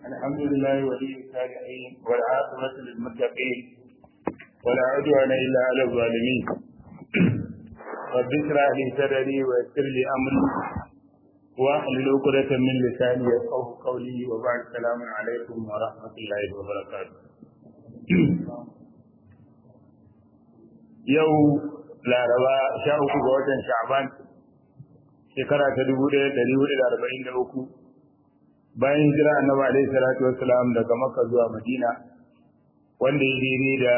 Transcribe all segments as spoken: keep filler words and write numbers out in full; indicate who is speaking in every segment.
Speaker 1: الحمد لله ولي الصالحين والعاقبة للمتقين ولا عدوان إلا على الظالمين. رب اشرح لي صدري ويسر لي أمري واحلل عقدة من لساني يفقهوا قولي وبعد السلام عليكم ورحمة الله وبركاته. يوم laraba sha uku ga watan sha'ban shekara ta dubu ɗaya da ɗari hudu da arba'in da uku bayan hijira annabi alaihi salatu wassalam daga makka zuwa madina, wanda ya daidai da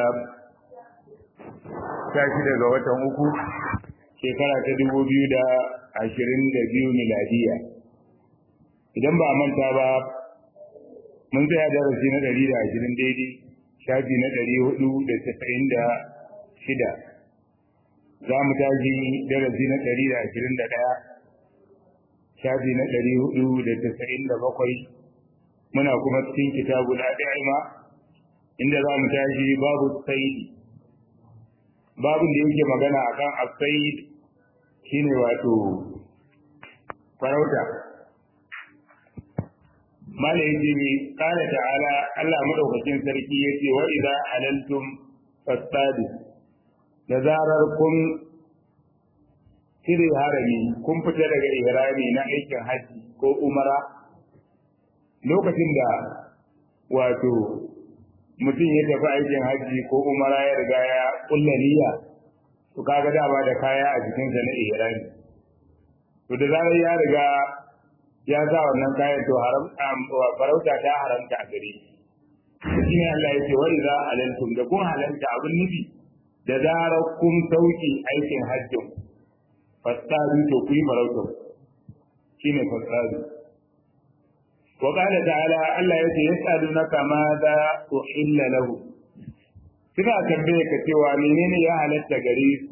Speaker 1: sha shida ga watan uku shekara ta dubu biyu da ashirin da biyu miladiya. idan ba manta ba mun tsaya darasi na ɗari da ashirin daidai, shafi na ɗari hudu da casa'in da shida. za mu tashi darasi na ɗari da ashirin da ɗaya, shafi na ɗari hudu da tasa'in da bakwai. Muna kuma cikin kitabul ad'ima inda za mu tashi babu sayyid, babun da yake magana akan as-sayyid shine wato farauta. mala yace ni qala ta'ala, Allah madaukakin sarki yace wa idza halaltum fastadu, da zarar kun cire harami kun fita daga ihrami na aikin haji ko umara, lokacin da wato mutum ya tafi aikin haji ko umara ya riga ya kulla niyya, to kaga dama da kaya a jikinsa na ihrami, to da zarar ya riga ya sa wannan kayan to haram farauta ta haramta a gare shi. shine Allah ya ce wa idza halaltum, da kun halalta abin nufi da zarar kun sauki aikin hajjin fasadu, to ku yi farauta shine fasadu. wa qala ta'ala, Allah yace yas'alunaka ma za uhilla lahu, kina tambaye ka cewa menene ya halatta gare su.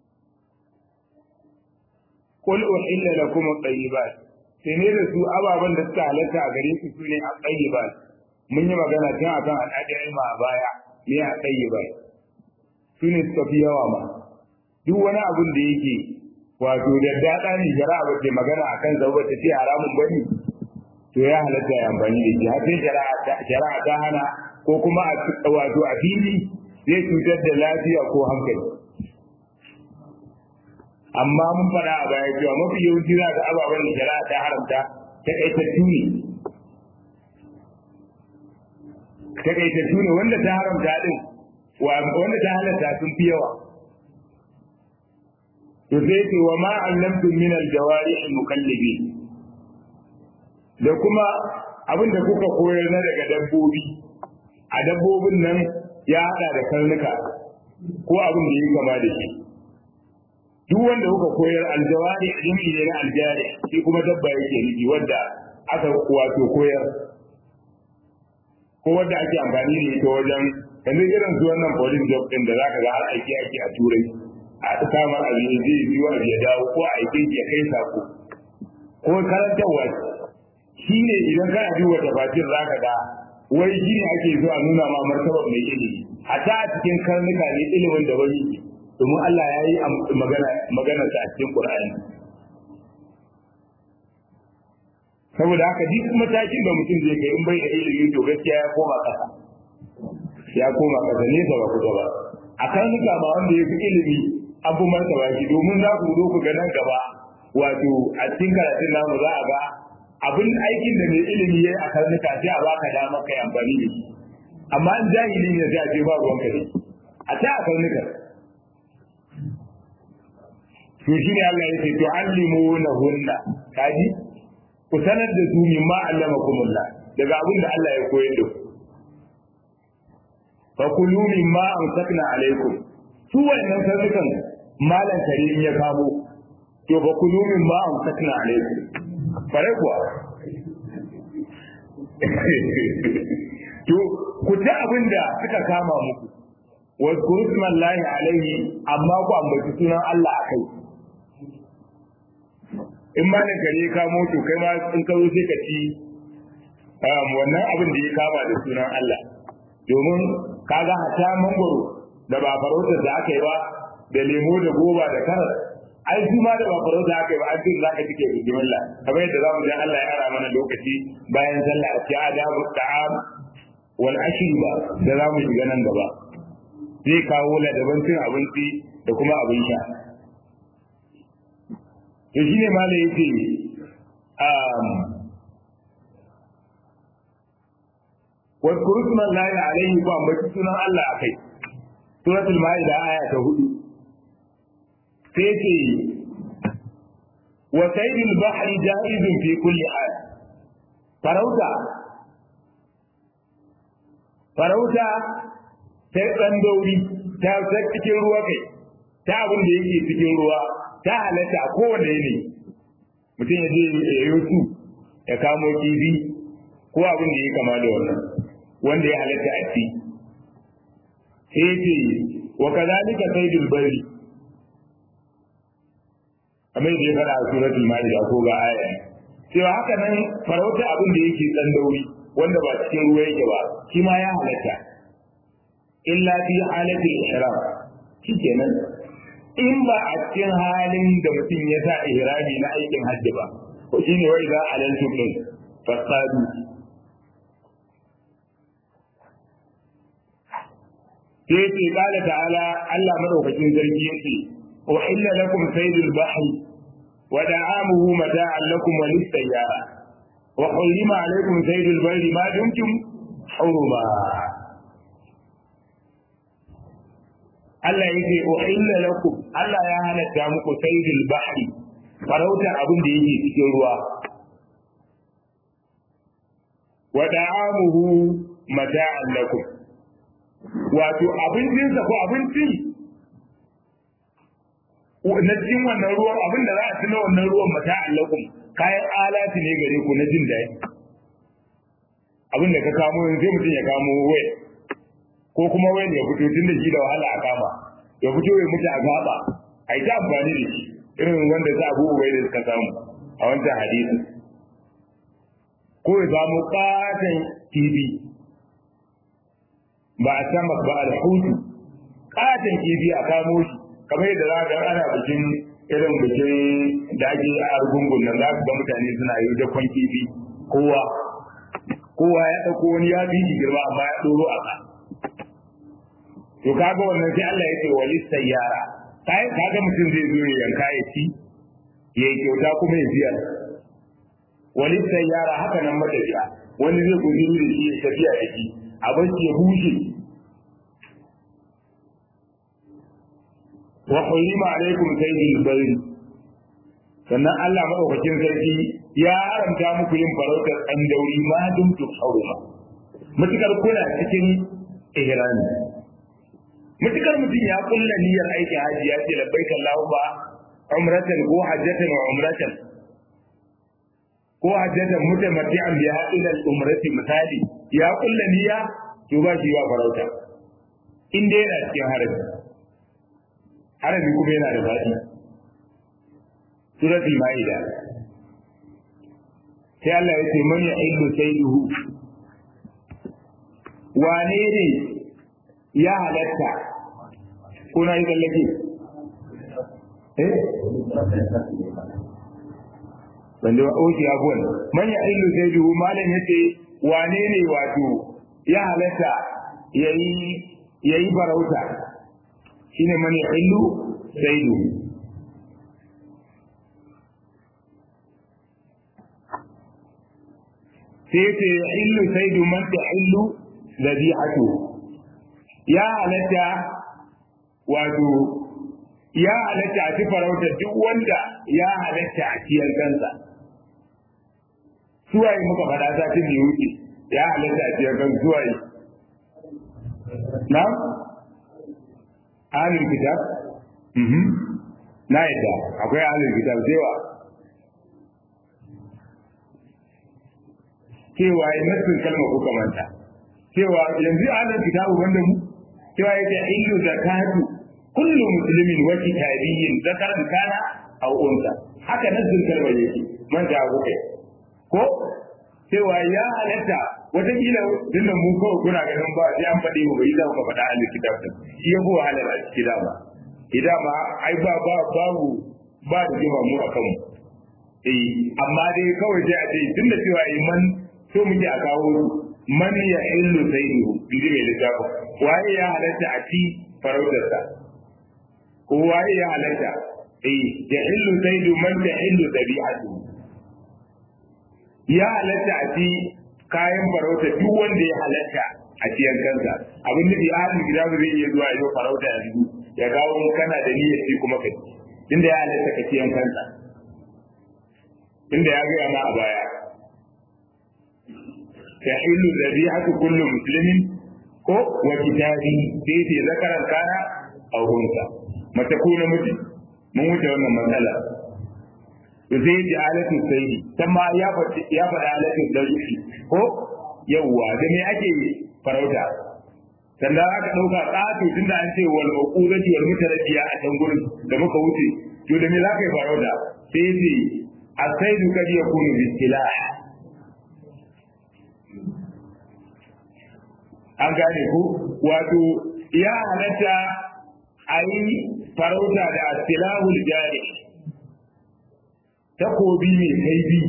Speaker 1: qul uhilla lakum at-tayyibat, sai ne da su ababan da suka halatta a gare su sune at-tayyibat. mun yi magana tun akan al-ad'ima a baya, me at-tayyibat su ne suka fi yawa ma. duk wani abin da yake wato da daɗa ne shari'a ba ce magana a kan zauba ta ce haramun bane, to ya halatta ya amfani da shi har sai shari'a ta hana, ko kuma a wato a fili zai cutar da lafiya ko hankali. amma mun faɗa a baya cewa mafi yawanci za ga ababen da shari'a ta haramta taƙaitattu ne taƙaitattu ne wanda ta haramta din wanda ta halatta sun fi yawa. to sai ce wa ma allamtum min aljawari almukallibi, da kuma abinda kuka koyar na daga dabbobi, a dabbobin nan ya hada da karnuka ko abin da yake kama da shi. duk wanda kuka koyar aljawari jami'i ne na aljari, shi kuma dabba yake nufi wanda aka wato koyar ko wanda ake amfani da ita wajen yanzu irin su wannan police job din da zaka ga har aiki ake a turai, a samar abin da zai biyo a ya dawo, ko a aiki ya kai sako ko karantarwa. shi ne idan kana duba tafatir zaka ga wai shi ne ake zuwa nuna ma martabar mai ilimi, a ta cikin karnuka ne ilimin da wani yake, domin Allah ya yi magana magana ta a cikin Qur'ani. saboda haka duk matakin da mutum zai kai in bai da ilimi to gaskiya ya koma kasa ya koma kasa nesa ba kusa ba. a karnuka ma wanda ya fi ilimi an fi martaba shi, domin za ku zo ku ga nan gaba wato a cikin karatun namu za a ga abin aikin da mai ilimi ya yi a karnuka sai a baka dama kai amfani da shi, amma in jahili ne sai a ce ba ruwanka da shi a ta a karnuka. to shi ne Allah ya ce to allimuna hunna, kaji ku sanar da su mimma allamakumullah, daga abin da Allah ya koyar da ku. fa kulu mimma amsakna alaikum, su wannan sarrukan malan karim ya kamo, to fa kulu mimma amsakna alaikum fare kuwa to ku ta abin da suka kama muku, wa kurusmallahi alaihi, amma ku ambaci sunan Allah akai. in malan kare ya kamo to kai ma in ka zo sai ka ci wannan abin da ya kama da sunan Allah, domin kaga hata mangoro da ba farautar da aka yi ba, da lemo da goba da karas ai su ma da ba faro da aka yi ba an ce za ka cike bismillah kamar yadda za mu ji Allah ya ara mana lokaci bayan sallah a ce adabu ta'am wal ashriba da za mu shiga nan gaba zai kawo ladaban cin abinci da kuma abin sha to shine ma da yake um wa kurusma lillahi alaihi wa ambaci sunan Allah akai suratul maida aya ta hudu sai ce wa saydul bahri jaizun fi kulli hal farauta farauta sai dan dauri ta cikin ruwa kai ta abin da yake cikin ruwa ta halatta a kowane yanayi mutum ya je ya yi su ya kamo kifi ko abin da ya kama da wannan wanda ya halatta a ci sai ce wa kazalika saydul bari kamar da ya fara a suratul maida ko ga aya cewa haka nan farauta abin da yake dan dauri wanda ba cikin ruwa yake ba shi ma ya halatta illa fi halatil ihram shikenan in ba a cikin halin da mutum ya sa ihrami na aikin hajji ba ko shine wai za a lantu din fasadu sai ce kala ta'ala Allah madaukakin sarki yake uhilla lakum saydul bahri wa da'amuhu mata'an lakum wa lis-sayyara wa hurrima alaykum saydul barri ma dumtum huruma Allah yake uhilla lakum Allah ya halatta muku saydul bahri farautar abin da yake cikin ruwa wa da'amuhu mata'an lakum wato abincinsa ko abinci na cikin wannan ruwan abin da za a ci na wannan ruwan mata'an lakum kayan alati ne gare ku na jin daɗi abin da ka kamo yanzu sai mutum ya kamo waya ko kuma wayan ya fito tun da shi da wahala a kama ya fito ya mutu a gaba a yi ta amfani da shi irin wanda za a buɗe wai da suka samu a wancan hadisi ko ya samu katon kifi ba a sama ba alhutu katon kifi a kamo shi kamar yadda za ga ana bikin irin bikin da ake a argungun nan za ka ga mutane suna yi dakon kifi kowa kowa ya ɗauko wani ya fi shi girma amma ya ɗoro a ka to kaga wannan sai Allah ya ce wa lisayyara kai kaga mutum zai zo ya yanka ya ci ya yi kyauta kuma ya biya wa lisayyara haka nan matafiya wani zai guduru da shi ya tafiya da shi a bashi ya bushe wa hurima alaikum saydul barri sannan Allah madaukakin sarki ya haramta muku yin farautar dan dauri ma dum tu huruma mutukar kuna cikin ihrami mutukar mutum ya kulla niyyar aiki haji ya ce labbaika Allahumma umratan ko hajjatan wa umratan ko hajjatan mutamatti'an bi ila al-umrati misali ya kulla niyya to ba shi ba farauta in dai yana cikin harabi harabi kuma yana da fadi suratul maida sai Allah ya ce man ya'illu sayduhu wane ne ya halatta kuna yi tsallake eh wanda wa oji abuwan man ya illu sayyidu malan yace wane ne wato ya halatta yayi yayi farauta shine man ya illu sayyidu sai yace illu sayyidu man ta illu ladihatu ya halatta wato ya halatta a ci farauta duk wanda ya halatta a ciyar kansa suwaye muka faɗa satin da ya wuce ya halatta a ciyar kansa suwaye na ahlul kitab mhm na yadda akwai ahlul kitab cewa cewa yi nasin kalma kuka manta cewa yanzu ahlul kitab wanda mu cewa yake illu zakatu kullu muslimin wa kitabiyyin zakaran kana aw unsa haka nazzul kalmar yake man da kuke ko cewa ya halatta wata kila dinnan mu ko kuna ganin ba sai an fadi mu bai za ku faɗa a kitab din shi ya go halal a cikin dama idan ma ai ba ba babu ba da jima mu akan mu eh amma dai kawai sai a ce tunda cewa man so muke a kawo man ya illu sayyidu inji mai littafin waye ya halatta a ci farautarsa ko waye ya halatta eh ya illu sayyidu man ya illu dabi'atu ya halatta a ci kayan farauta duk wanda ya halatta a ciyan kansa abin da ahli gida zai iya zuwa yau farauta yanzu ya gawo kana da niyyar ci kuma kai inda ya halatta ka ciyan kansa inda ya ga ma a baya tahillu dhabi'atu kullu muslimin ko wa kitabi sai sai zakaran kana aw hunsa mata ko namiji mun wuce wannan matsala to sai ji alatu sayyidi tamma ya faɗi ya faɗi alatu dabi'i ko yawa da me ake farauta sannan aka dauka tsato tunda an ce wal uqudati wal mutarabbiya a can gurin da muka wuce to da me za ka yi farauta sai sai asaidu kadi yakunu bi silah an gane ku wato ya halatta a yi farauta da asilahul jari takobi mai kaifi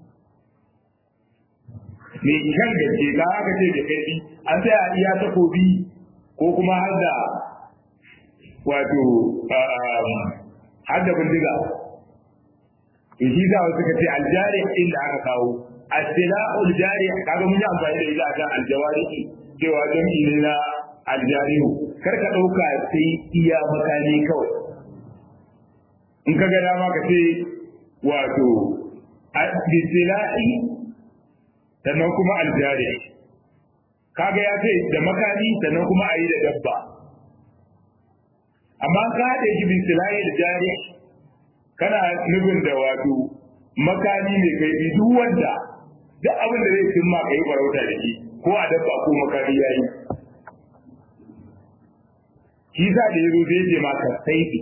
Speaker 1: mai kyan gaske ka haka ce da kaifi an sai a iya takobi ko kuma har da wato har da bindiga to shi za wasu ka ce aljari inda aka kawo asilahul jari kaga mun yi amfani da ita akan aljawari cewa jami'i ne na aljarihu kar ka ɗauka sai iya makani kawai in ka ga dama ka ce wato bisila'i sannan kuma aljari kaga ya ce da makani sannan kuma a yi da dabba amma ka haɗe shi bisila'i da jari kana nufin da wato makani mai kaifi duk wanda duk abin da zai cimma ka yi farauta da shi ko a dabba ko makami yayi shi sa da yazo zai ce maka saifi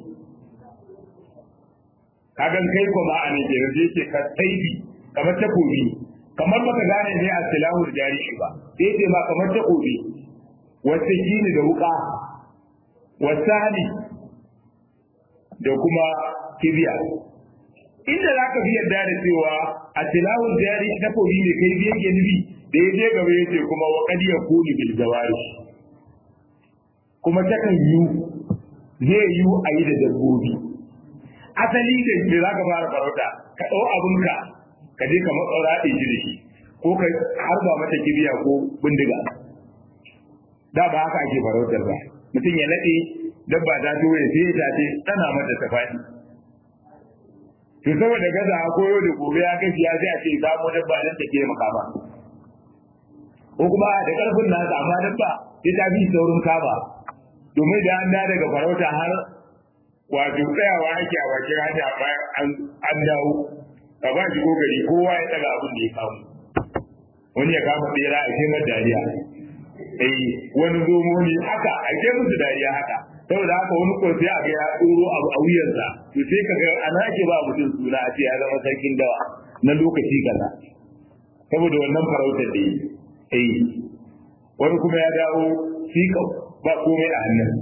Speaker 1: kagan kai ko ma an ce zai ce ka saifi kamar takobi kamar baka gane ne a silahul jarihi ba sai ce ma kamar takobi wacce kini da wuka wasali da kuma kibiya inda zaka fi yarda da cewa a silahul jarihi takobi ne kai biye ke nufi da ya je gaba ya ce kuma wa kadi ya kuni bil jawari kuma takan yi zai yi a yi da dabbobi asali da ke za ka fara farauta ka ɗau abinka ka je ka matsaura ɗin shi da shi ko ka harba mata kibiya ko bindiga da ba haka ake farautar ba mutum ya naɗe dabba ta tuwe sai ta ce tana mata ta faɗi to saboda gaza ko yau da gobe ya kashi ya sai a ce samu dabba nan ta ke makama ko kuma da karfin nasa amma dabba sai ta bi saurin kama domin da an da daga farauta har wato tsayawa ake a bakin hanya bayan an dawo ka ba shi gogari kowa ya daga abin da ya kawo wani ya kama tsera a ce mata dariya eh wani zomo ne haka a ce musu dariya haka saboda haka wani ko sai a ga ya tsoro abu a wuyarsa to sai ka ga ana ake ba mutum suna a ce ya zama sarkin dawa na lokaci kaza saboda wannan farautar da yi eh wani kuma ya dawo fika ba komai a hannun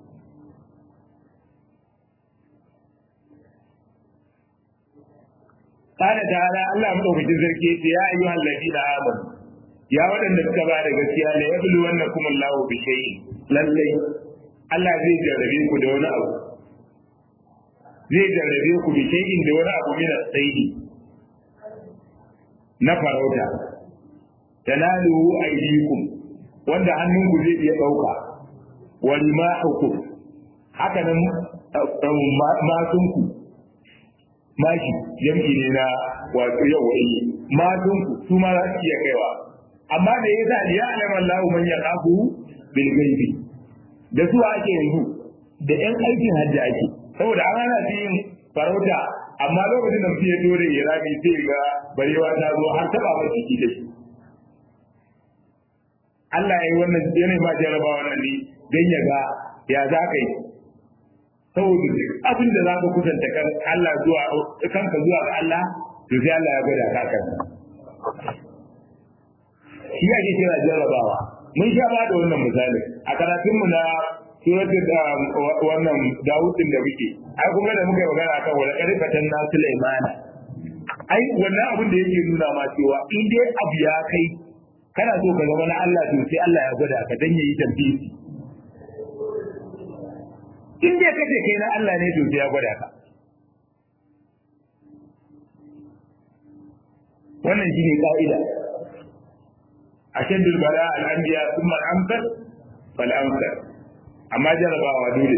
Speaker 1: kana ta ala Allah madaukakin sarki yace ya ayyuhal ladina amanu ya wadanda suka ba da gaskiya la yablu wannakum Allahu bi shay'in lalle Allah zai jarrabe ku da wani abu zai jarrabe ku bi shay'in da wani abu min as-saidi na farauta tanalu aydikum wanda hannunku zai iya dauka wal ma'ukum haka nan matunku maki jam'i ne na wato yau wai matunku su ma za su iya kaiwa amma da yasa ya alama Allah man yaqafu bil ghaibi da su ake yanzu da yan aikin hajji ake saboda an hana su yin farauta amma lokacin da mutum ya dore ya rabi sai ga barewa ta zo har taba mai ciki da shi Allah ya yi wannan yana ma jaraba wannan ne don ya ga ya za ka yi saboda abin da za ka kusanta kan Allah zuwa kanka zuwa ga Allah to sai Allah ya gwada ka kan shi ake kira jarrabawa mun sha ba da wannan misali a karatun mu na suratul wannan Dawud din da muke ai kuma da muka yi magana akan wala karfatan na Sulaiman ai wannan abin da yake nuna ma cewa in dai abu ya kai kana so ka zama na Allah to sai Allah ya gwada ka dan yayi tambayi in dai kace kai na Allah ne to sai ya gwada ka wannan shine ka'ida ashaddul bala al anbiya thumma al amsal fal amsal amma jarabawa dole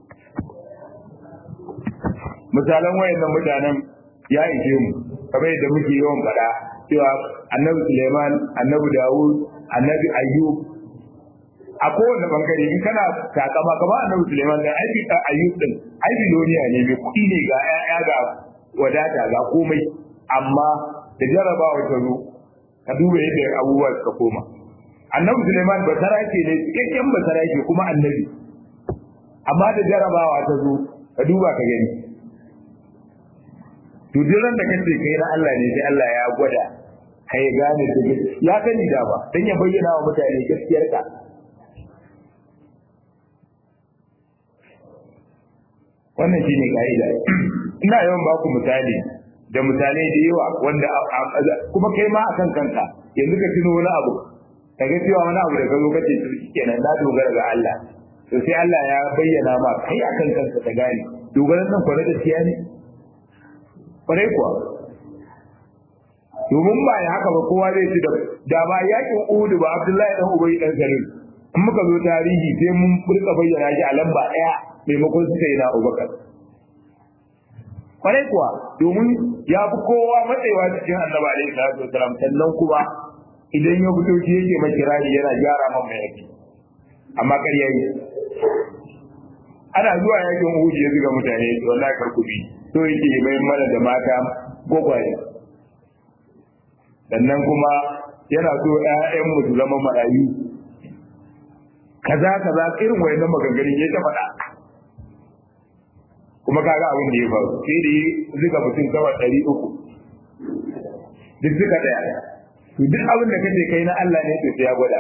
Speaker 1: misalan wayannan mutanen ya ishe mu kamar yadda muke yawan fada cewa annabi Suleiman annabi Dawud annabi Ayyub a kowane bangare in kana takama kamar annabi Suleiman da aiki ta Ayyub din ai biloniya ne mai kuɗi ne ga ƴaƴa ga wadata ga komai amma da jarabawa ta zo ka duba yadda abubuwa suka koma annabi Suleiman ba sarake ne cikakken ba sarake kuma annabi amma da jarabawa ta zo ka duba ka gani to duk da kace kai na Allah ne sai Allah ya gwada kai gane da ya sani da ba dan ya bayyana wa mutane gaskiyar ka wannan shine kaida ina yawan ba ku misali da misalai da yawa wanda kuma kai ma akan kanka yanzu ka tuno wani abu kaga cewa wani abu da ka zo kace to kenan na dogara ga Allah to sai Allah ya bayyana ma kai akan kanka ta gane dogaran nan kware da gaskiya ne kware kuwa domin ba ya haka ba kowa zai ci da da ba yakin Uhud ba Abdullahi dan Ubay dan Salul in muka zo tarihi sai mun burka bayyana shi a lamba daya maimakon suka yi na Abubakar kware kuwa domin ya fi kowa matsayawa cikin Annabi alaihi salatu wasalam sannan kuma idan ya fito shi yake mai kirari yana gyara man mai yake amma ƙarya yi ana zuwa yakin Uhud ya zuga mutane to wallahi karkubi to yake mai mana da mata gogwaye sannan kuma yana so ƴaƴan mu su zama marayu kaza kaza irin wayannan maganganun ya ta faɗa kuma kaga abin da ya faru sai da zuga mutum kawai ɗari uku duk suka daya to duk abin da kace kai na Allah ne to sai ya gwada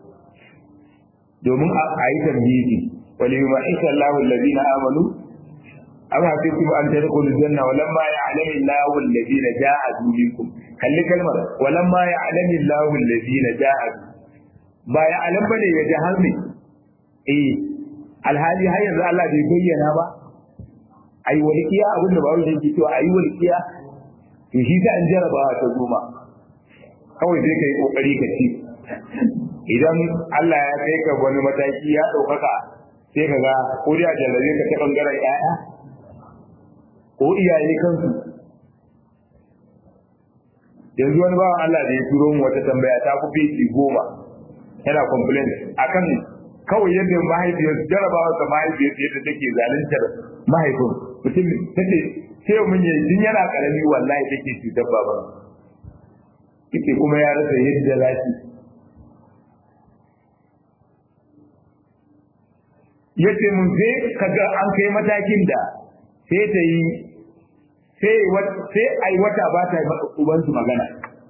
Speaker 1: domin a yi tambayi wal yu'isha Allahu alladhina amanu amma sai kuma an tadkhulul janna walamma ya'lamu Allahu alladhina ja'adu minkum kalli kalmar walamma ya'lamu Allahu alladhina ja'adu ba ya alam bane ya jahar ne eh alhali har yanzu Allah bai bayyana ba ai walqiya abin da ba wani yake cewa ai walqiya to shi ta an jarabawa ta goma kawai sai kai kokari ka ci idan Allah ya kai ka wani mataki ya daukaka sai ka ga ko da jallabe ka ta bangaren ƴaƴa ko iyaye kansu yanzu wani bawan Allah da ya turo mu wata tambaya ta ku feji goma yana complain akan kawai yadda mahaifiyar jarabawa ta mahaifiyar yadda take zaluntar mahaifin mutum take sai mun yi din yana karami wallahi take cutar baban kike kuma ya rasa yadda zaki yace mun sai kaga an kai matakin da sai ta yi sai sai ai wata ba ta uban su magana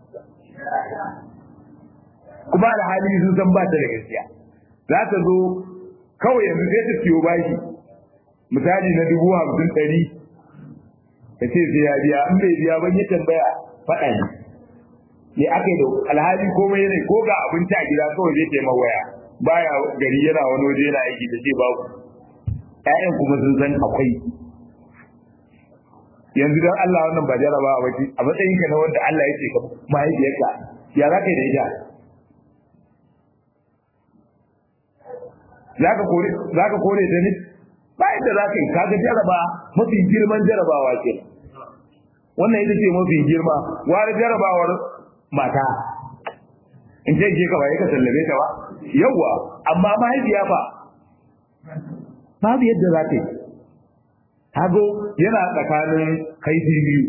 Speaker 1: kuma da hali sun san ba ta da gaskiya za ta zo kawai yanzu sai ta ciyo bashi misali na dubu hamsin ɗari ta ce sai ya biya in bai biya ban yi tambaya faɗa ne ne aka yi da alhali komai ne ko ga abinci a gida kawai zai taimaka waya baya gari yana wani waje yana aiki da ce babu ƴaƴan kuma sun san akwai yanzu don Allah wannan ba jaraba a waje a matsayin ka na wanda Allah ya ce ka mahaifiyarka ya za ka yi da ita za ka kore za ka kore ta ne ba yadda za ka yi kaga jaraba mafi girman jarabawa ke wannan ita ce mafi girma wani jarabawar mata in ce ke kawai ka sallame ta ba yawwa amma mahaifiya fa babu yadda za ta yi hago yana tsakanin kaifi biyu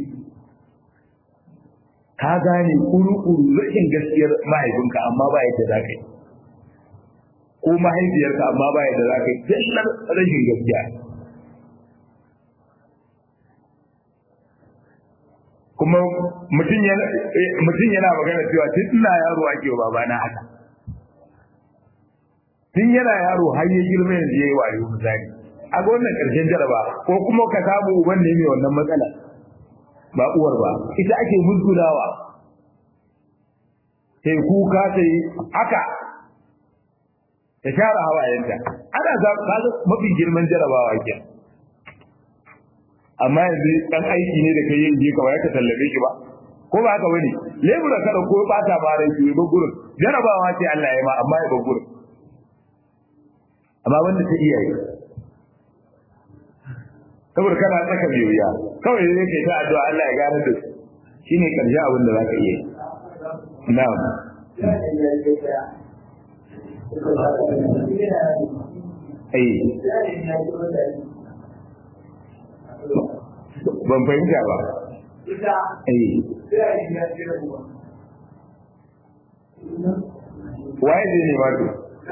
Speaker 1: ka gane kuru-kuru rashin gaskiyar mahaifinka amma ba yadda za ka yi ko mahaifiyarka amma ba yadda za ka yi dallar rashin gaskiya kuma mutum yana magana cewa tun ina yaro ake wa babana haka tun yana yaro har ya girma yanzu yayi wayo misali a ga wannan karshen jaraba ko kuma ka samu uban ne mai wannan matsala ba uwar ba ita ake mulkulawa sai kuka sai haka ta share hawayenta ana za ka mafi girman jarabawa ke amma yanzu dan aiki ne da kai yin je kawai ka tallabe shi ba ko ba haka bane lebura kada ko bata ba rai ki ba gurin jarabawa ce Allah ya ma amma ya ba gurin amma wanda ta iya yi saboda kana tsaka biyoya kawai ne kai ta addu'a Allah ya gane da shine karshe abin da zaka iya na'am ai ban fahimta ba ai waye ne wato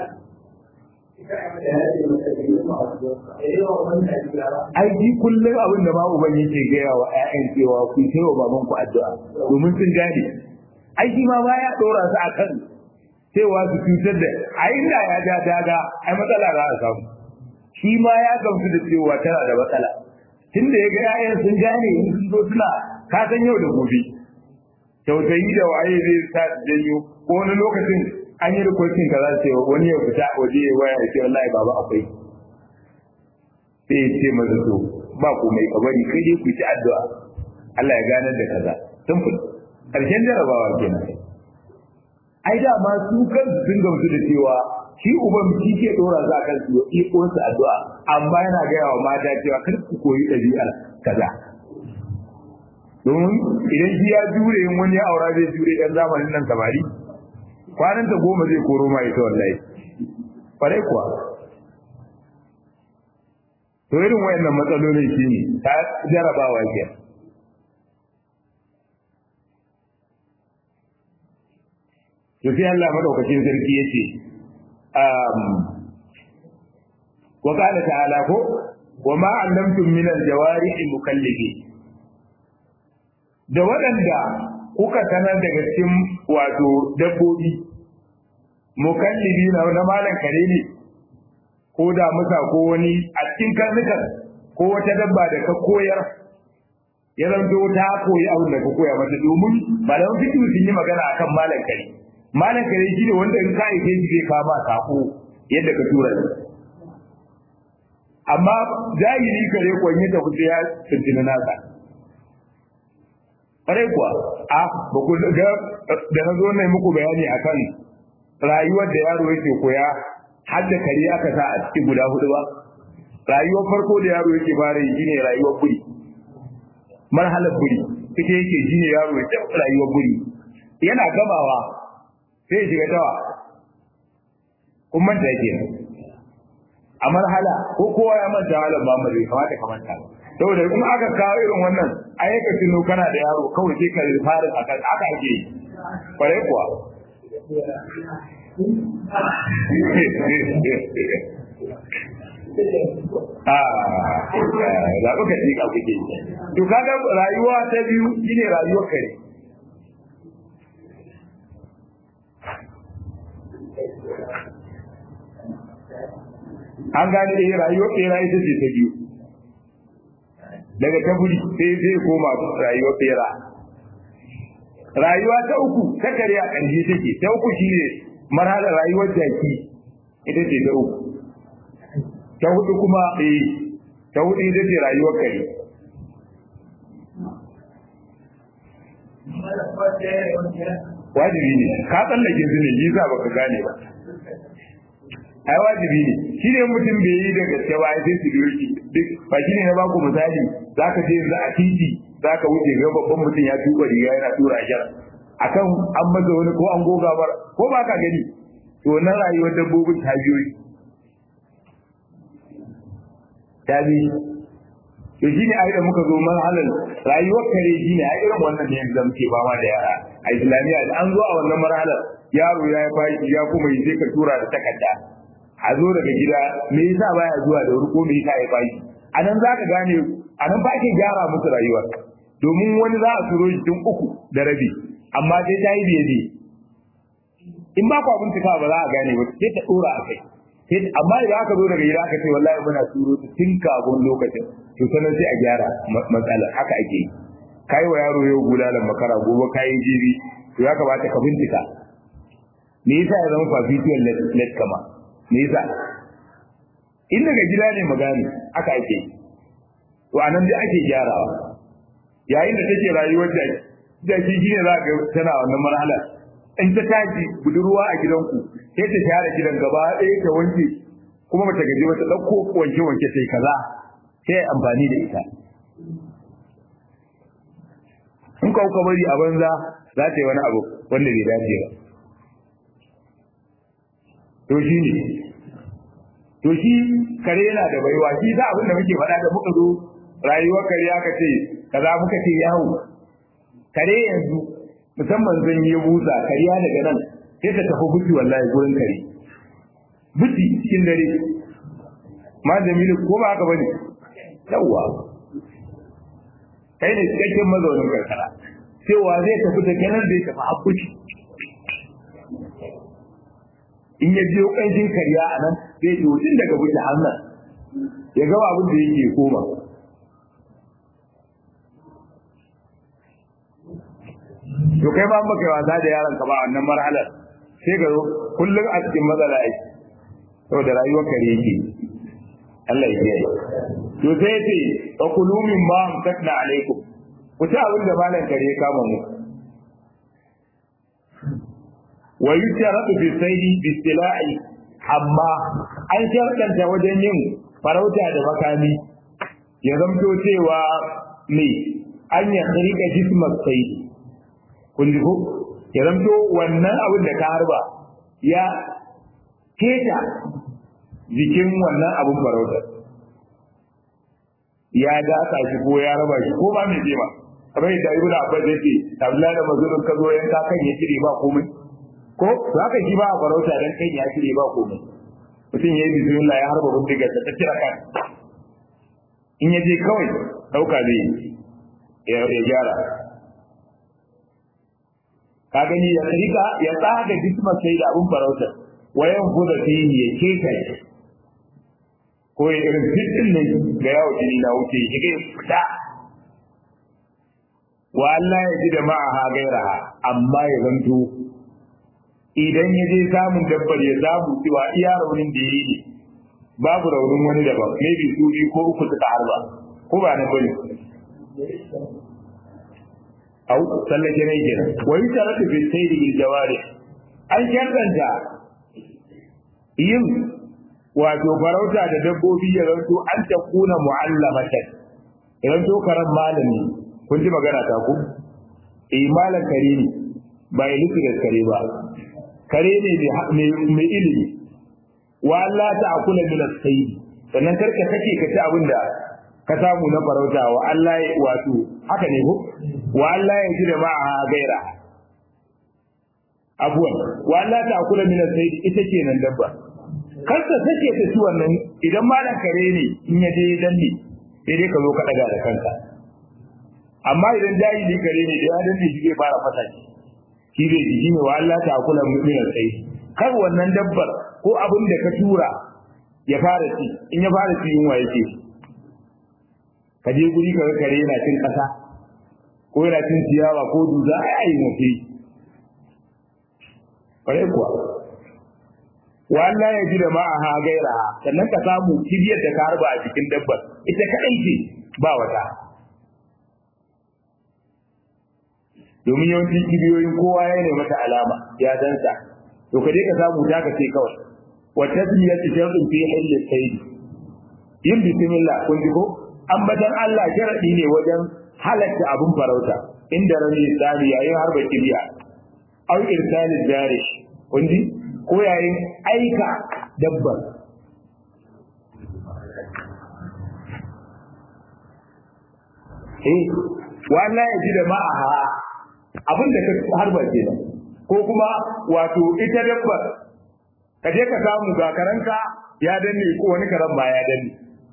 Speaker 1: ai ji kullum abin da babu ban yake gaya wa ƴaƴan cewa ku yi wa baban ku addu'a domin sun gane ai shi ma baya dora su akan cewa su cutar da ai inda ya ja daga ai matsala za a samu shi ma ya gamsu da cewa tana da matsala tunda ya ga ƴaƴan sun gane in sun zo suna ka san yau da gobe tausayi da waye zai sa janyo ko wani lokacin an yi rikokin ka za ce wani ya fita waje ya waya ya ce wallahi baba akwai sai ya ce masa to ba ku mai kabari kai dai ku ci addu'a Allah ya ganar da kaza simple karshen jarabawa kenan ai da ma su kansu sun gamsu da cewa shi uban shi ke dora za kan su yi ko su addu'a amma yana ga yawa mata cewa kar ku koyi dabi'ar kaza don idan shi ya jure in wani ya aura zai jure ɗan zamanin nan samari kwanan ta goma zai koro ma ita wallahi farai kuwa to irin wayannan matsalolin shi ne ta jarabawa ke to sai Allah madaukakin sarki yace um wa qala ta'ala ko wa ma 'allamtum min al-jawarihi mukallibi da waɗanda kuka sanar daga cikin wato dabbobi mukallibi na na malan kare ne ko da musa ko wani a cikin karnukan ko wata dabba da ka koyar ya zanto ta koyi abin da ka koya mata domin malaman fiqh sun yi magana akan malan kare malan kare shi ne wanda in ka yi shi zai kama sako yadda ka tura shi amma jahili kare kwanye ta kuce ya tuntuna nasa ƙwarai kuwa a ba ku ga da na zo na yi muku bayani akan rayuwar da yaro yake koya har da kare aka sa a cikin guda hudu ba rayuwar farko da yaro yake fara yi shine rayuwar buri marhalar buri ita yake shine yaro yake rayuwar buri yana gamawa sai ya shiga tawa kun manta yake a marhala ko kowa ya manta halar ba mu bai kamata ka manta ba saboda kuma aka kawo irin wannan ayyuka tuno kana da yaro kawai sai ka fara aka aka ake kware kuwa ah da kuka ji ka kuke to kaga rayuwa ta biyu shine rayuwar kare an gane eh rayuwar kare ita ce ta biyu daga kaburi sai zai koma rayuwar bera rayuwa ta uku ta kare a ƙarshe take ta uku shine marhalar rayuwar jaki ita ce ta uku ta hudu kuma eh ta hudu ita ce rayuwar kare wajibi ne ka tsallake su ne yi za baka gane ba ai wajibi ne shi ne mutum bai yi da gaske ba sai su doki duk ba shi ne na baku misali zaka je za a titi zaka wuce ga babban mutum ya tuba riga yana tura shi akan an maza wani ko an goga bar ko ba ka gani to na rayuwar dabbobin ta biyo ta bi to shine ai da muka zo marhalar rayuwar kare shine ai irin wannan ne yanzu muke ba ma da yara a islamiyya an zo a wannan marhalar yaro ya yi fashi ya kuma yi sai ka tura da takarda a zo daga gida me yasa baya zuwa da wuri ko me yasa ya fashi anan zaka gane anan ba ake gyara musu rayuwa domin wani za a turo shi tun uku da rabi amma sai ta yi biye in ba ku bincika ba za a gane ba sai ta dora a kai sai amma idan aka zo daga gida aka ce wallahi muna turo tun kafin lokacin to sanan sai a gyara matsala haka ake yi kai wa yaro yau gulalan makara gobe kai jibi to ya kamata ka bincika me yasa ya zama fafitiyar let kama me yasa in daga gida ne magani aka ake to anan dai ake gyarawa yayin da take rayuwar da da shi shine za ka tana wannan marhala in ta taji budurwa a gidanku sai ta share gidan gaba ɗaya ta wanke kuma bata gaji wata dauko wanke wanke sai kaza sai amfani da ita in ka uka bari a banza za ta yi wani abu wanda bai dace ba to shi ne to shi kare yana da baiwa shi za abin da muke faɗa da muka zo rayuwar kare aka ce kaza muka ce yawo kare yanzu musamman zan yi busa kariya daga nan sai ta tafi buci wallahi gurin kare buci cikin dare ma jamilu ko ba haka bane yawa kai ne cikakken mazaunin karkara cewa zai tafi da kenan zai tafi hakuci in ya je ƙanshin kariya a nan zai ji tun daga buci har nan ya gaba abin da yake koma to kai ba maka wasa da yaron ka ba wannan marhalar sai ga kullun a cikin matsala ai saboda rayuwar kare yake Allah ya yi to sai ce akulu min ma amsakna alaikum ku ta abin da malan kare ya kama mu wa yusharatu fi saydi bi istila'i amma an sharɗanta wajen yin farauta da makami ya zamto cewa me an ya rika jismat saydi kun ji ko ya zamto wannan abin da ka harba ya keta jikin wannan abin farautar ya dasa shi ko ya raba shi ko ba mai jema kamar yadda ibnu abbas yake tabla da mazurin ka zo yanka kan ya cire ba komai ko haka shi ba a farauta dan kai ya cire ba komai mutum yayi bismillah ya harba bindiga ta tira kan in yaje kawai dauka zai ya gyara ka gani ya rika ya tsaga jisma sai da abun farauta wayan fuda fihi ya keka ko ya irin fitin ne ga yawo jini na wuce shi ga fita wa Allah ya ji da ma'aha gairaha amma ya zanto idan ya je samun dabbar ya samu cewa iya raunin da yi ne babu raunin wani daban maybe su biyu ko uku suka harba ko ba na bane au sallake ne kenan wai taratu fi sayri bil jawari an shartanta yin wato farauta da dabbobi ya zanto an ta kuna mu'allamatan idan to karan malami kun ji magana ta ku eh malan kare ne ba ilimi da kare ba kare ne mai ilimi wa Allah ta akula min as-sayd sannan karka kake ka ci abinda ka samu na farauta wa Allah wato haka ne ko wa Allah ya jira ma gaira abuwan wa Allah ta akula min as-sayd ita ce nan dabba karka sake ta ci wannan idan malan kare ne in ya je danne sai dai ka zo ka daga da kanka amma idan jahili kare ne da ya danne shi zai fara fata shi shi zai ji shine wa Allah ta akula min as-sayd kar wannan dabbar ko abin da ka tura ya fara ci in ya fara ci yunwa yake ka je guri ka kare yana cin kasa ko yana cin ciyawa ko duza ai ai mutai kare kuwa wa Allah ya ji da ma'aha gaira sannan ka samu kibiyar da ka harba a cikin dabbar ita kadai ce ba wata domin yawancin kibiyoyin kowa ya ne mata alama ya danta to kaje ka samu ta ka sai kawai wa tasmiyatu shartun fi hilli sayd yin bismillah kun ji ko ambatan Allah sharadi ne wajen halatta abun farauta inda rani tsari yayin harba kibiya au irsal jarish kun ji ko yayin aika dabba eh wallahi ji da ma'aha abin da ka harba kenan ko kuma wato ita dabba ka je ka samu ga karanka ya danne ko wani karan ba ya danne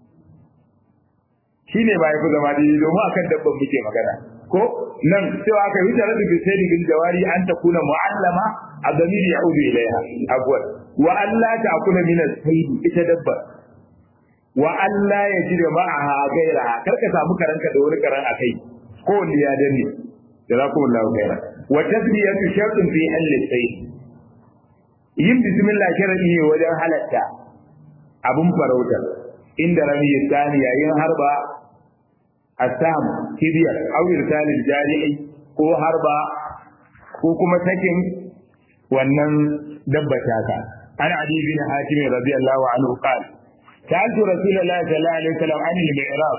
Speaker 1: shine ba yafi zama dai domin akan dabban muke magana ko nan cewa aka yi tare da bisani bil jawari an takuna muallama adamir yaudu ilaiha abwal wa Allah ta akula min as-sayd ita dabba wa Allah ya jira ma'aha gaira kar ka samu karanka da wani karan akai ko wanda ya danne jazakumullahu khairan wa tasbiyatu shartun fi hal as-sayd yin bismillah sharadi ne wajen halatta abun farautar inda rami tsani yayin harba asam kibiyar aw irsalil jari'i ko harba ko kuma sakin wannan dabba taka an adi bin hatim radiyallahu anhu qala sa'altu rasulullahi sallallahu alaihi wasallam an al-mi'raj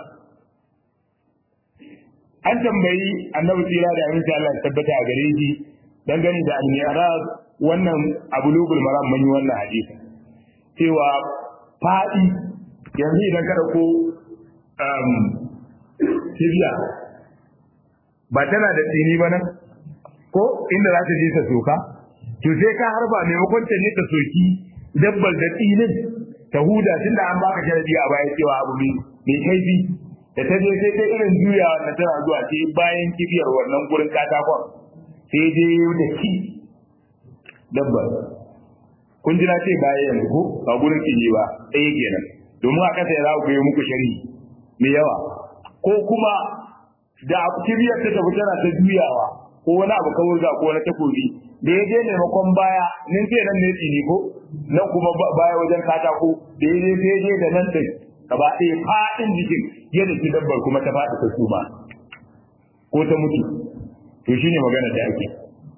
Speaker 1: an tambayi annabi tsira da insha Allah tabbata a gare shi dangane da al-mi'raj wannan abulugul maram mun yi wannan hadisi cewa fadi yanzu idan ka dauko um kibiya ba tana da tsini ba nan ko inda za ta je ta soka to sai ka harba maimakon ta ne ta soki dabbar da tsinin ta huda tunda an baka sharadi a baya cewa abu ne mai kaifi da ta je sai ta irin juya wannan tana zuwa sai bayan kibiyar wannan gurin katakon sai je da ki dabbar kun ji na ce baya yanzu ko ba gurin kiji ba ɗaya kenan domin a kasa ya za ku yi muku shari mai yawa ko kuma da kibiyar ta tafi tana ta juyawa ko wani abu kawai za ko wani takobi da ya je maimakon baya nin ce nan ne tsini ko nan kuma baya wajen katako da ya je sai je da nan din gaba ɗaya faɗin jikin yadda ki dabbar kuma ta faɗi ta suma ko ta mutu to shine magana da ake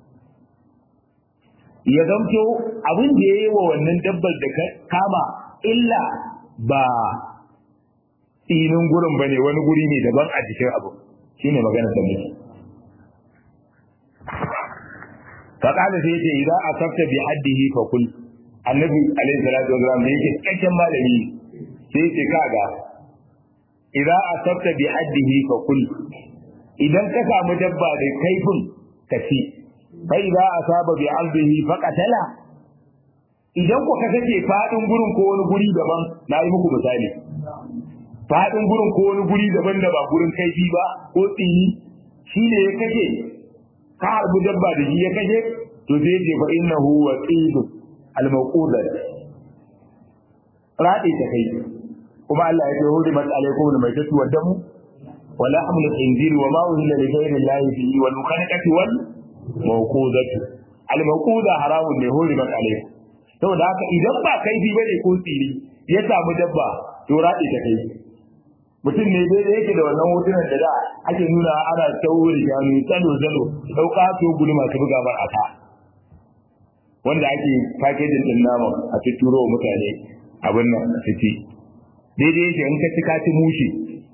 Speaker 1: ya zamto abin da ya yi wa wannan dabbar da kama illa ba tsinin gurin ba ne wani guri ne daban a jikin abu shine magana da muke faƙada sai yake idan a sabta bi haddihi fa kul annabi alaihi salatu wasallam da yake cikakken malami sai yake kaga idan a sabta bi haddihi fa kul idan ka samu dabba da kaifin ka ci fa idan asaba bi ardihi fa qatala idan ku ka sake fadin gurin ko wani guri daban na yi muku misali fadin gurin ko wani guri daban da ba gurin kaifi ba ko tsini shine ya kashe ka harbi dabba da shi ya kashe to sai ce fa innahu waqid al-mawquda radi ta kai kuma Allah ya ce hudimat alaykum al-maytatu wad-damu wa lahmu al-khinzir wa ma uhilla li ghayri Allah bihi wal mukhaniqatu wal mawqudatu al-mawquda haramun ne hudimat alaykum saboda haka idan ba kaifi bane ko tsiri ya samu dabba to radi ta kai mutum ne dai yake da wannan hotunan da da ake nuna ana tauri gano tsalo zalo dauka to gudu masu buga bar aka wanda ake packaging din naman a fituro mutane abin nan a ciki daidai yake in ka cika ci mushi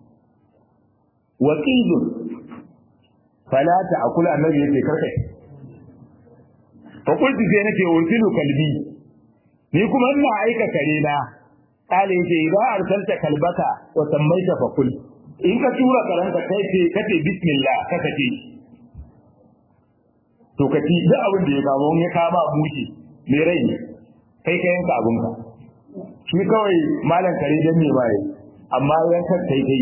Speaker 1: waqidun fala ta'kul annabi yake karkai fa kulti sai nake ursilu kalbi ni kuma ina aika kare na kale yake idan arsalta kalbaka wa sammaita fa kul in ka tura karanka kai ce kace bismillah ka kace to kaci duk abin da ya kawo ya kama mushi me rai ne kai kai yanka abun ka shi kawai malan kare dan me bai amma yanka kai kai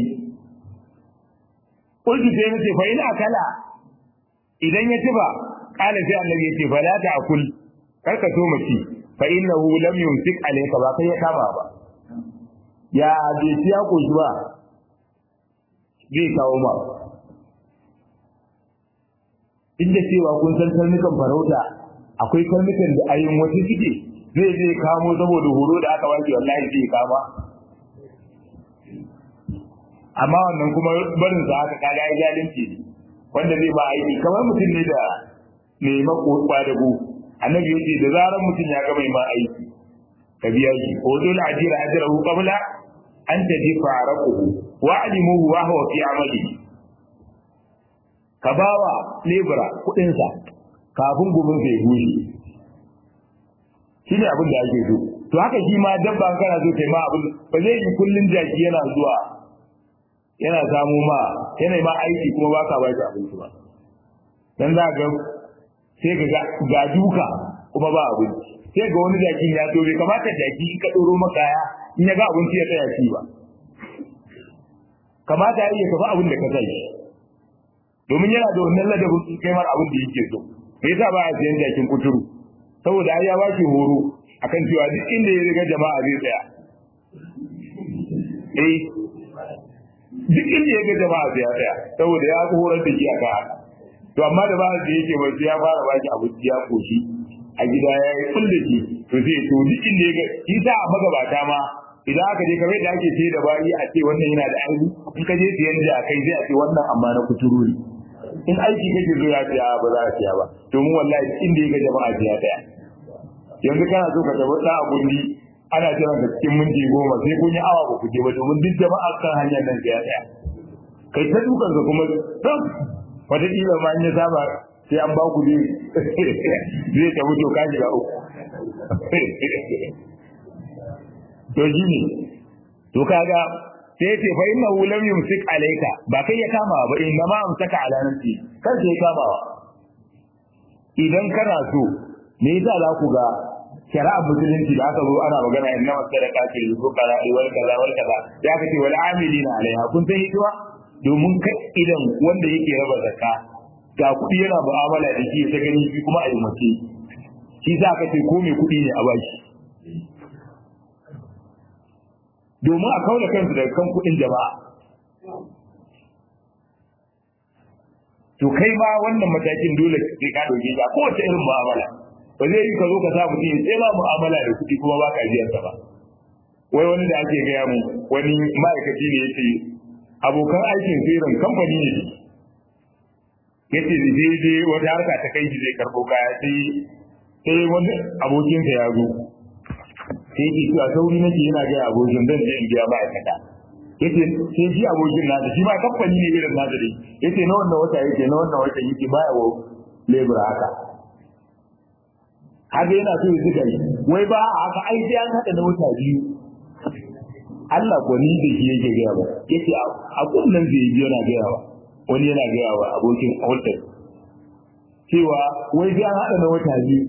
Speaker 1: kulli sai ne fa ina kala idan ya tiba kala sai annabi ya ce fa la ta'kul kar ka so mace fa innahu lam yumsik alayka ba kai ya kama ba ya bai ya koshi ba zai kawo ma inda cewa kun san karnukan farauta akwai karnukan da ayin wasu suke zai zai kamo saboda horo da aka wake wallahi zai kama amma wannan kuma barin sa aka kaga ya zalunci wanda zai ba aiki kamar mutum ne da mai makwa da go annabi yace da zaran mutum ya ga mai ma aiki ka biya shi ko dole ajira ajrahu qabla an tajifa araquhu wa alimuhu wa huwa fi amali kabawa lebra kudin sa kafin gumin sai gushi shine abin da ake so to haka shi ma dabba kana so kai ma abin ba zai yi kullun jaki yana zuwa yana samu ma yana ma aiki kuma baka ba shi abinci ba dan za ga sai ga ga duka kuma ba abinci sai ga wani jaki ya to bai kamata jaki ka doro makaya in ya ga abinci ya tsaya shi ba kamata yayi ka ba abin da ka sai domin yana da wannan ladabin kai mar abin da yake so me yasa ba a sayan jakin kuturu saboda ai ya bashi horo akan cewa duk inda ya riga jama'a zai tsaya eh duk inda ya ga jama'a zai tsaya saboda ya horar da shi aka haka to amma da ba da yake ba sai ya fara baki abu ya koshi a gida ya yi kulle shi to sai to duk inda ya ga shi sa a magabata ma idan aka je kamar da ake ce da bayi a ce wannan yana da aibu in ka je siyan da kai sai a ce wannan amma na kuturu ne in aiki kake zo ya ce ba za a siya ba domin wallahi duk inda ya ga jama'a zai ya tsaya yanzu kana so ka tabbata a gundi ana jiran ka cikin minti goma sai kun yi awa ba ku je ba domin duk jama'a kan hanyar nan zai ya tsaya kai ta dukan ka kuma wataƙila ma in ya saba sai an ba ku ne zai ta mutu ka shiga uku to shi ne to kaga sai ce fa inna lam yumsik alayka ba kai ya kama ba inna ma amsaka ala nafsi kar sai kama idan kana so me yasa za ku ga shari'a musulunci da aka zo ana magana inna masadaqati lil fuqara wal kaza wal kaza ya kace wal amilina alaiha kun san hikima domin kai idan wanda yake raba zakka ga kuɗi yana mu'amala da shi ta gani shi kuma a yi mace shi za ka ce ko mai kuɗi ne a bashi domin a kauna kansu daga kan kuɗin jama'a to kai ma wannan matakin dole sai ka dauke shi a kowace irin mu'amala ba zai yi ka zo ka sa mutum sai ba mu'amala da kuɗi kuma ba ka ajiyarsa ba wai wani da ake gaya mu wani ma'aikaci ne yake abokan aikin sirrin kamfani ne yace zai je wata harka ta kai shi zai karbo kaya sai sai wani abokinsa ya zo sai yake cewa sauri nake yana ga abokin zan je in biya ma'aikata yace sai shi abokin nasa shi ma kamfani ne irin nasa dai yace na wannan wata yake na wannan wata yake baya wa labor haka haka yana so ya zuga yi wai ba haka ai sai an hada na wata biyu Allah ko ni da shi yake gaya ba yace a kullun zai yi yana gaya ba wani yana gaya wa abokin hulɗar cewa wai sai an hada na wata biyu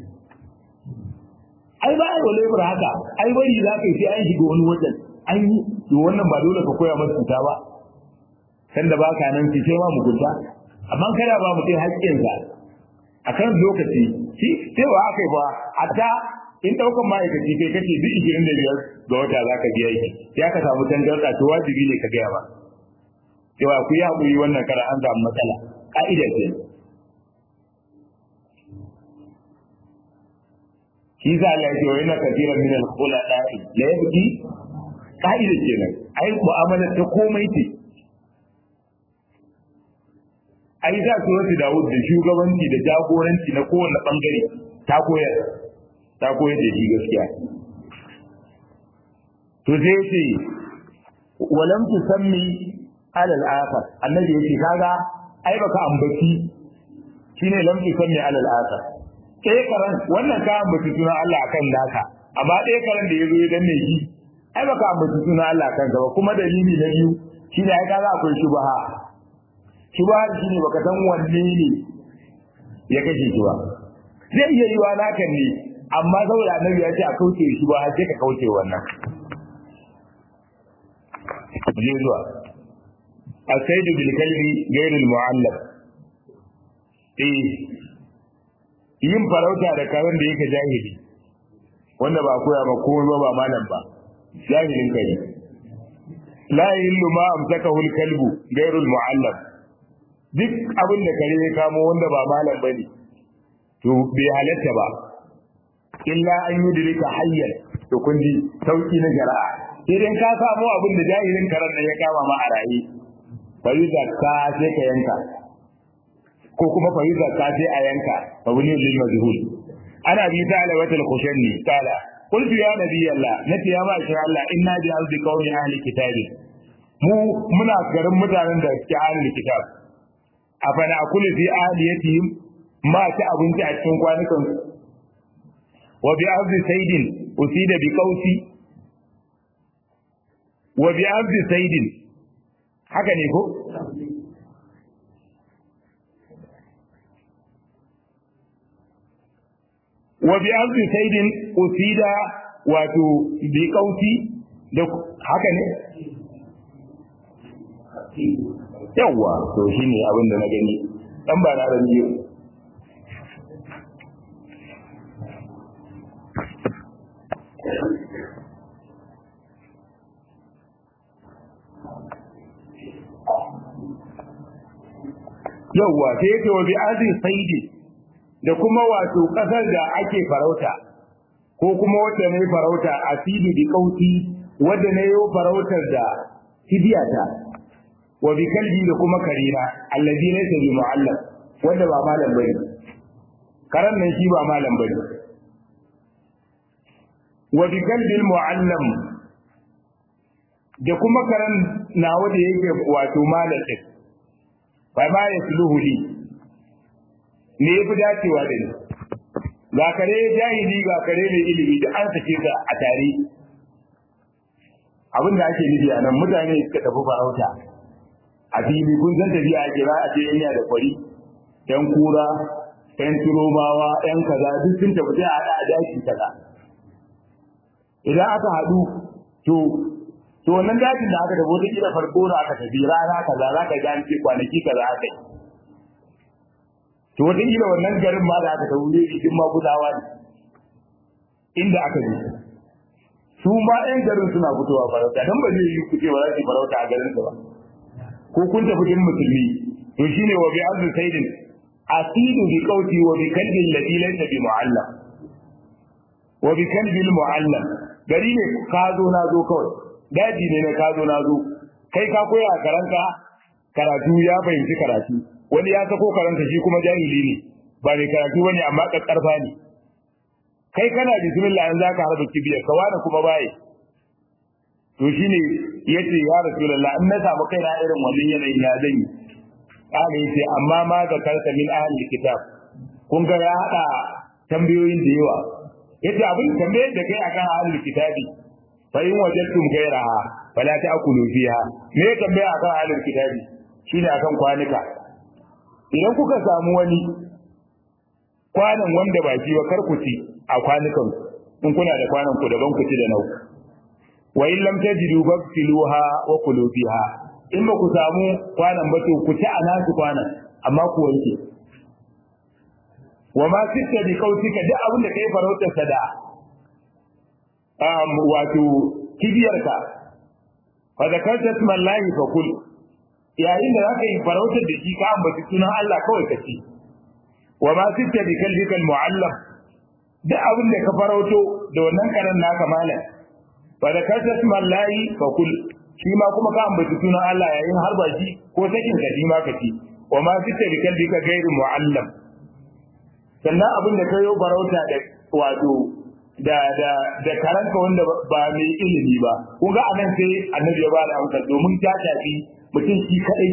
Speaker 1: ai ba ai wale bura haka ai bari za ka yi sai an shiga wani wajen an yi to wannan ba dole ka koya masa cuta ba kan da baka nan ki sai ma mugunta amma kada ba mutum haƙƙin sa akan lokaci shi sai wa akai ba hatta in daukan ma'aikaci kai kace duk ishirin da biyar ga wata zaka biya shi ya ka samu tangarda to wajibi ne ka gaya ba cewa ku yi haƙuri wannan kara an samu matsala ka'ida ce shi za a lafi wa yana kafiran min al-khula da'i la yabki ka'ida kenan ai mu'amala ta komai ce ai za su wasu Dawud da shugabanci da jagoranci na kowane bangare ta koyar ta koyar da shi gaskiya to sai ce walam tusammi ala al-akhar annabi yake kaga ai baka ambaci shine lam tusammi ala al-akhar sai karan wannan ka ambaci sunan Allah akan naka amma dai karan da yazo ya danne shi ai baka ambaci sunan Allah akan ka ba kuma dalili na biyu shine ai kaga akwai shubha shubha shine baka san wanne ne ya kace shi ba zai iya yiwa naka ne amma saboda annabi ya ce a kauce shubha sai ka kauce wannan je zuwa السيد بالكلب غير المعلم eh yin farauta da karen da yake jahili wanda ba koya ba ko ba malam ba jahilin kai la illu ma amsakahu al-kalbu ghayru al-mu'allam duk abin da kare ya kamo wanda ba malam bane to bai halatta ba illa an yudrika hayyan to kun ji sauki na jara'a idan ka samu abin da jahilin karen nan ya kama ma a rayi fariza ka sai ka yanka ko kuma fariza ka sai a yanka fa wani lil majhul ana bi ta alawatul khushanni kala qultu ya nabi allah nati ya ma shi allah inna bi ardi qawmi ahli kitabi mu muna garin mutanen da suke ahli kitab afana akulu fi ahliyatihim ma ta abinci a cikin kwanukan wa bi ardi saydin usida bi qawsi wa bi ardi saydin haka ne ko wa bi ardi saydin usida wato bi qauti da haka ne yawa to shine abin da na gani dan ba na ran biyu yawwa sai yake wa bi ardi saidi da kuma wato kasar da ake farauta ko kuma wanda ne farauta asidi bi kauti wanda ne yo farautar da tibiyata wa bi kalbi da kuma karina allazi laysa bi muallam wanda ba malam bane karan nan shi ba malam bane wa bi kalbi muallam da kuma karan nawa da yake wato malam din fa ma yasluhu li me yafi dacewa da ni ga kare jahili ga kare mai ilimi da an sake ta a tare abin da ake nufi a nan mutane suka tafi farauta a fili kun san tafiya ake ba a ce yana da kwari yan kura yan turomawa yan kaza duk sun tafi sai a haɗa a daji kaza idan aka haɗu to to wannan dajin da aka tafi wata kila farko da aka tafi rana kaza za ka gane ce kwanaki kaza aka yi to wata kila wannan garin ma da aka tafi ne cikin magudawa ne inda aka je su ma ɗan garin suna fitowa farauta don ba zai yi kuce ba za su farauta a garin ba ko kun tafi din musulmi to shine wa bi ardi saidin asidu bi qawti wa bi kalbi alladhi laysa bi muallam wa bi kalbi muallam gari ne ka zo na zo kawai daji ne na ka zo na zo kai ka koya a karanka karatu ya fahimci karatu wani ya sako karanta shi kuma jahili ne ba mai karatu bane amma kakkarfa ne kai kana bismillah an zaka harba kibiya ka wani kuma baye to shine yace ya rasulullah in na samu kaina irin wannan yanayin ya zan yi kana yace amma ma da karta min ahli kitab kun ga ya hada tambayoyin da yawa yace abin tambayar da kai akan ahli kitabi fa in wajadtum ghayraha fala ta'kulu fiha me tambaya akan ahli kitabi shine akan kwanuka idan kuka samu wani kwanan wanda ba shi ba karkuci a kwanukan in kuna da kwanan ku daban ku ci da nau wa in lam tajidu faqtiluha wa kulu fiha in ba ku samu kwanan ba to ku ci a nasu kwanan amma ku wanke wa ma sitta bi kautika duk abin da kai farautar sa da um wato kibiyarka fa zakarta ismallahi fa kul yayin da zaka yi farautar da shi ka ambaci sunan Allah kawai ka ci wa ma sitta bi kalbika almuallam da abin da ka farauto da wannan karan naka malam fa da ka tasmallahi fa kul shi ma kuma ka ambaci sunan Allah yayin harba shi ko sakin ka shi ma ka ci wa ma sitta bi kalbika ghairu muallam sannan abin da ka yi farauta da wato da da da karanka wanda ba mai ilimi ba kun ga anan sai annabi ya ba da amsa domin ta tafi mutum shi kadai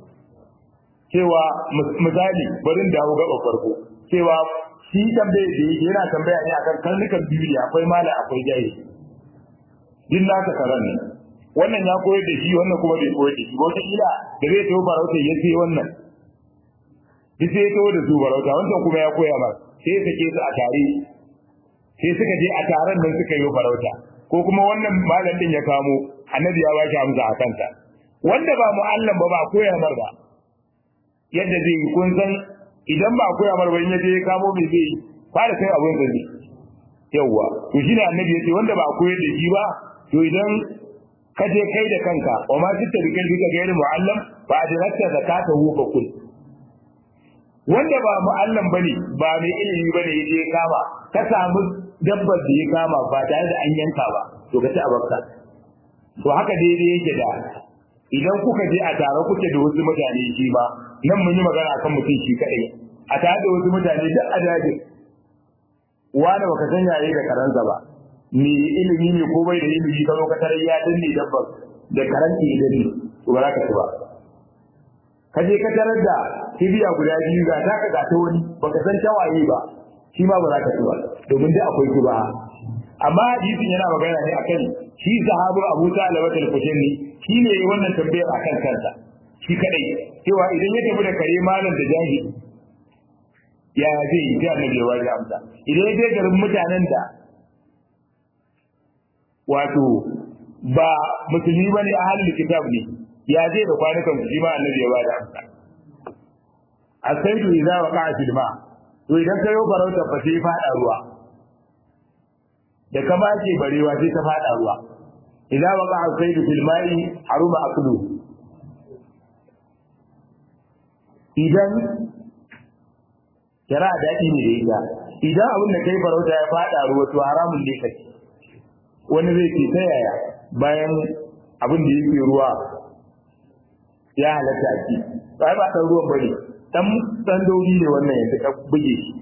Speaker 1: cewa misali barin dawo gaba farko cewa shi tambaye da yake yana tambaya ne akan karnukan biyu ne akwai mala akwai jaye din naka karan ne wannan ya koyar da shi wannan kuma bai koyar da shi wata kila da zai tawo farauta ya sai wannan duk sai tawo da su farauta wannan kuma ya koya ba sai sake su a tare sai suka je a taron nan suka yi farauta ko kuma wannan malam din ya kamo annabi ya baki amsa a kanta wanda ba mu'allam ba ba koya mar ba yadda zai yi kun san idan ba koya mar ba in yaje ya kamo bai zai fara kai abin da zai yawa to shine annabi yace wanda ba koyar da shi ba to idan ka je kai da kanka wa ma sitta bi kalbi ka gairi mu'allam ba adratta zakata hu fa kul wanda ba mu'allam bane ba mai ilimi bane yaje ya kama ka samu dabbar da ya kama ba tare da an yanka ba to ka ci abarka to haka daidai yake da idan kuka je a tare kuke da wasu mutane shi ba nan mun yi magana akan mutum shi kadai a tare da wasu mutane duk a daji wani baka san yayi da karansa ba ni ilimi ne ko bai da ilimi ka zo ka tare ya dinne dabbar da karanci idan ne to ba za ka ci ba ka je ka tarar da kibiya guda biyu ga ta ka ga ta wani baka san tawaye ba shi ma ba za ka ci ba domin dai akwai ki ba amma hadisin yana magana ne akan shi sahabu Abu Talib al-Kushani shi ne wannan tambayar akan kansa shi kadai cewa idan ya tafi da kare malam da jahili ya zai yi ta annabi ya waje amsa idan ya je garin mutanen da wato ba musulmi bane ahlul kitab ne ya zai da kwanukan shi ma annabi ya waje amsa asaidu idza waqa'a fil ma to idan kayo farauta fa sai fada ruwa da ka bace barewa sai ta fada ruwa idan waka al-saydu fil ma'i haruma aklu idan kira daɗi ne da ita idan abin da kai farauta ya fada ruwa to haramun ne kai wani zai ce ta yaya bayan abin da yake ruwa ya halatta a ci ba ba san ruwan bane dan dan dauri ne wannan yanzu ka buge shi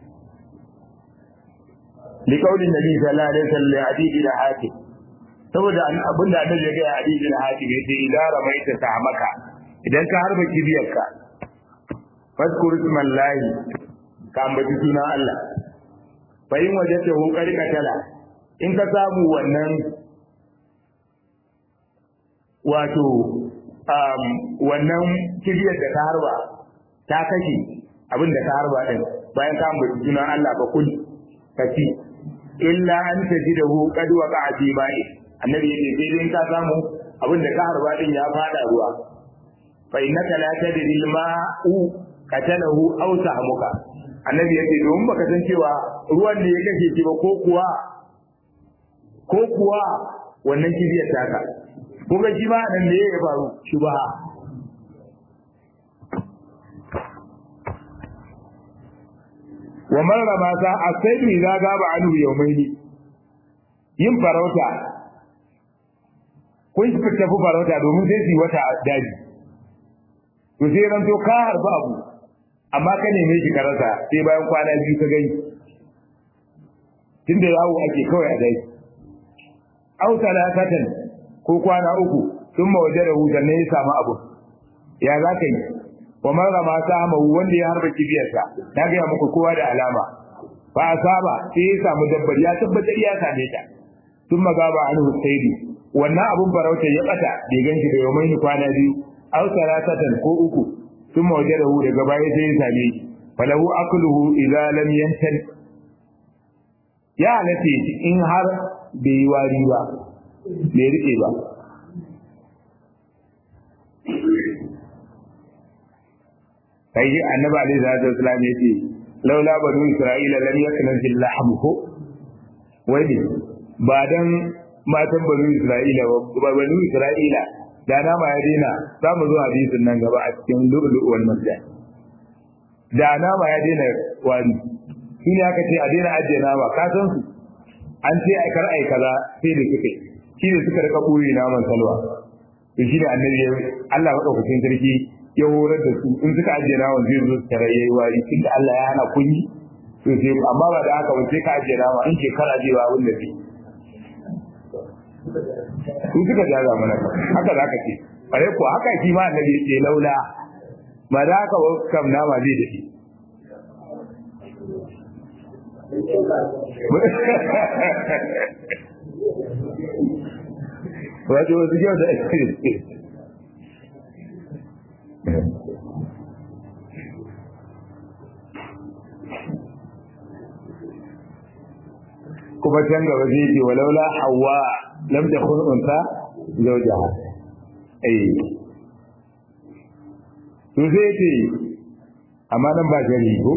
Speaker 1: li kaulin nabi sallallahu alaihi wasallam hadisi da hakim saboda abin da annabi ya ga hadisi da hakim yace idan ramaita ta maka idan ka harba kibiyarka fadkur ismallahi ka ambaci sunan Allah fa in wajadtahu qad qatala in ka samu wannan wato um wannan kibiyar da ka harba ta kashe abin da ka harba din bayan ka ambaci sunan Allah ba kun kaci illa an tajidahu qad waqa'a fi ba'i annabi yake sai dai ka samu abin da ka harba din ya fada ruwa fa innaka la tadri al-ma'u qatalahu aw sahmuka annabi yake don baka san cewa ruwan da ya kashe ki ba ko kuwa ko kuwa wannan kibiyar taka ko ga shi ba nan ne ya faru shubha wa man ramata asaidu idza gaba anhu yawmaini yin farauta kun fi tafi farauta domin sai su wata daji to sai ran to ka harba abu amma ka neme shi karasa sai bayan kwana biyu ka gani tunda yawo ake kawai a dai aw salatatan ko kwana uku sun mawajara hudan ne ya samu abu ya za ka yi wa man rama sama wanda ya harba kibiyarsa na ga muku kowa da alama ba asaba sai ya samu dabbar ya tabbatar ya same ta sun magaba anhu saidi wannan abun farauta ya bata bai ganshi da yawmai kwana biyu aw salatatan ko uku sun mawajara hu daga baya sai ya same shi falahu akluhu idza lam yantan ya halatta in har bai yi wari ba bai rike ba kai annabi alaihi salatu wasallam yace laula banu isra'ila lam yakun fil lahmuhu wai ba dan matan banu isra'ila ba banu isra'ila da nama ya dena za mu zo hadisin nan gaba a cikin lu'lu wal masjid da nama ya dena wari shi ne aka ce a daina ajiye nama ka san su an ce ai kar ai kaza sai da kike shi ne suka rika koyi naman salwa to shi ne annabi Allah madaukakin sarki ya horar da su in suka ajiye naman zai zo su tare yayi wari inda Allah ya hana kunyi to sai amma ba da haka ba sai ka ajiye nama in ke kar ajiyewa wanda zai in suka jaza mana haka za ka ce bare ko haka shi ma annabi ya ce laula ma da haka kam nama zai dace wato wasu yau da kuma can gaba zai ce walaula hawa lam takun unta zawjaha eh to zai ce amma nan ba gari ko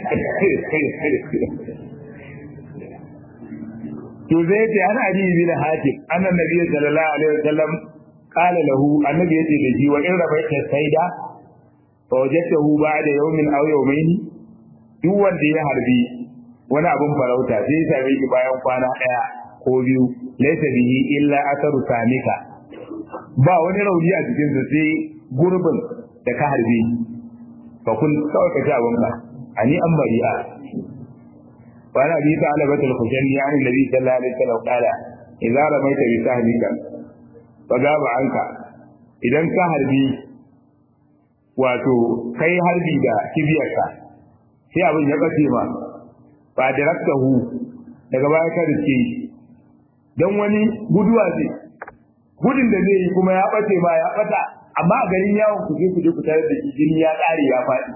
Speaker 1: to zai ce ana ji bin hakim annan nabi sallallahu alaihi wasallam qala lahu annabi yace da ji wa in rabaita saida fa wajadtahu ba'da yawmin aw yawmayn duk wanda ya harbi wani abun farauta sai ya same shi bayan kwana daya ko biyu laysa bihi illa atharu samika ba wani rauni a cikin sa sai gurbin da ka harbe fa kun kawai ka ji abun ka ani an bari'a وعن أبي ثعلبة الخشني عن النبي صلى الله عليه وسلم قال إذا رميت بسهمك فغاب عنك إذا كهربي wato kai harbi da kibiyarka sai abin ya bace ma ba daraktahu daga baya ka rike dan wani guduwa zai gudun da zai yi kuma ya bace ma ya bata amma a garin yawon ku je ku je ku tare da shi jini ya kare ya faɗi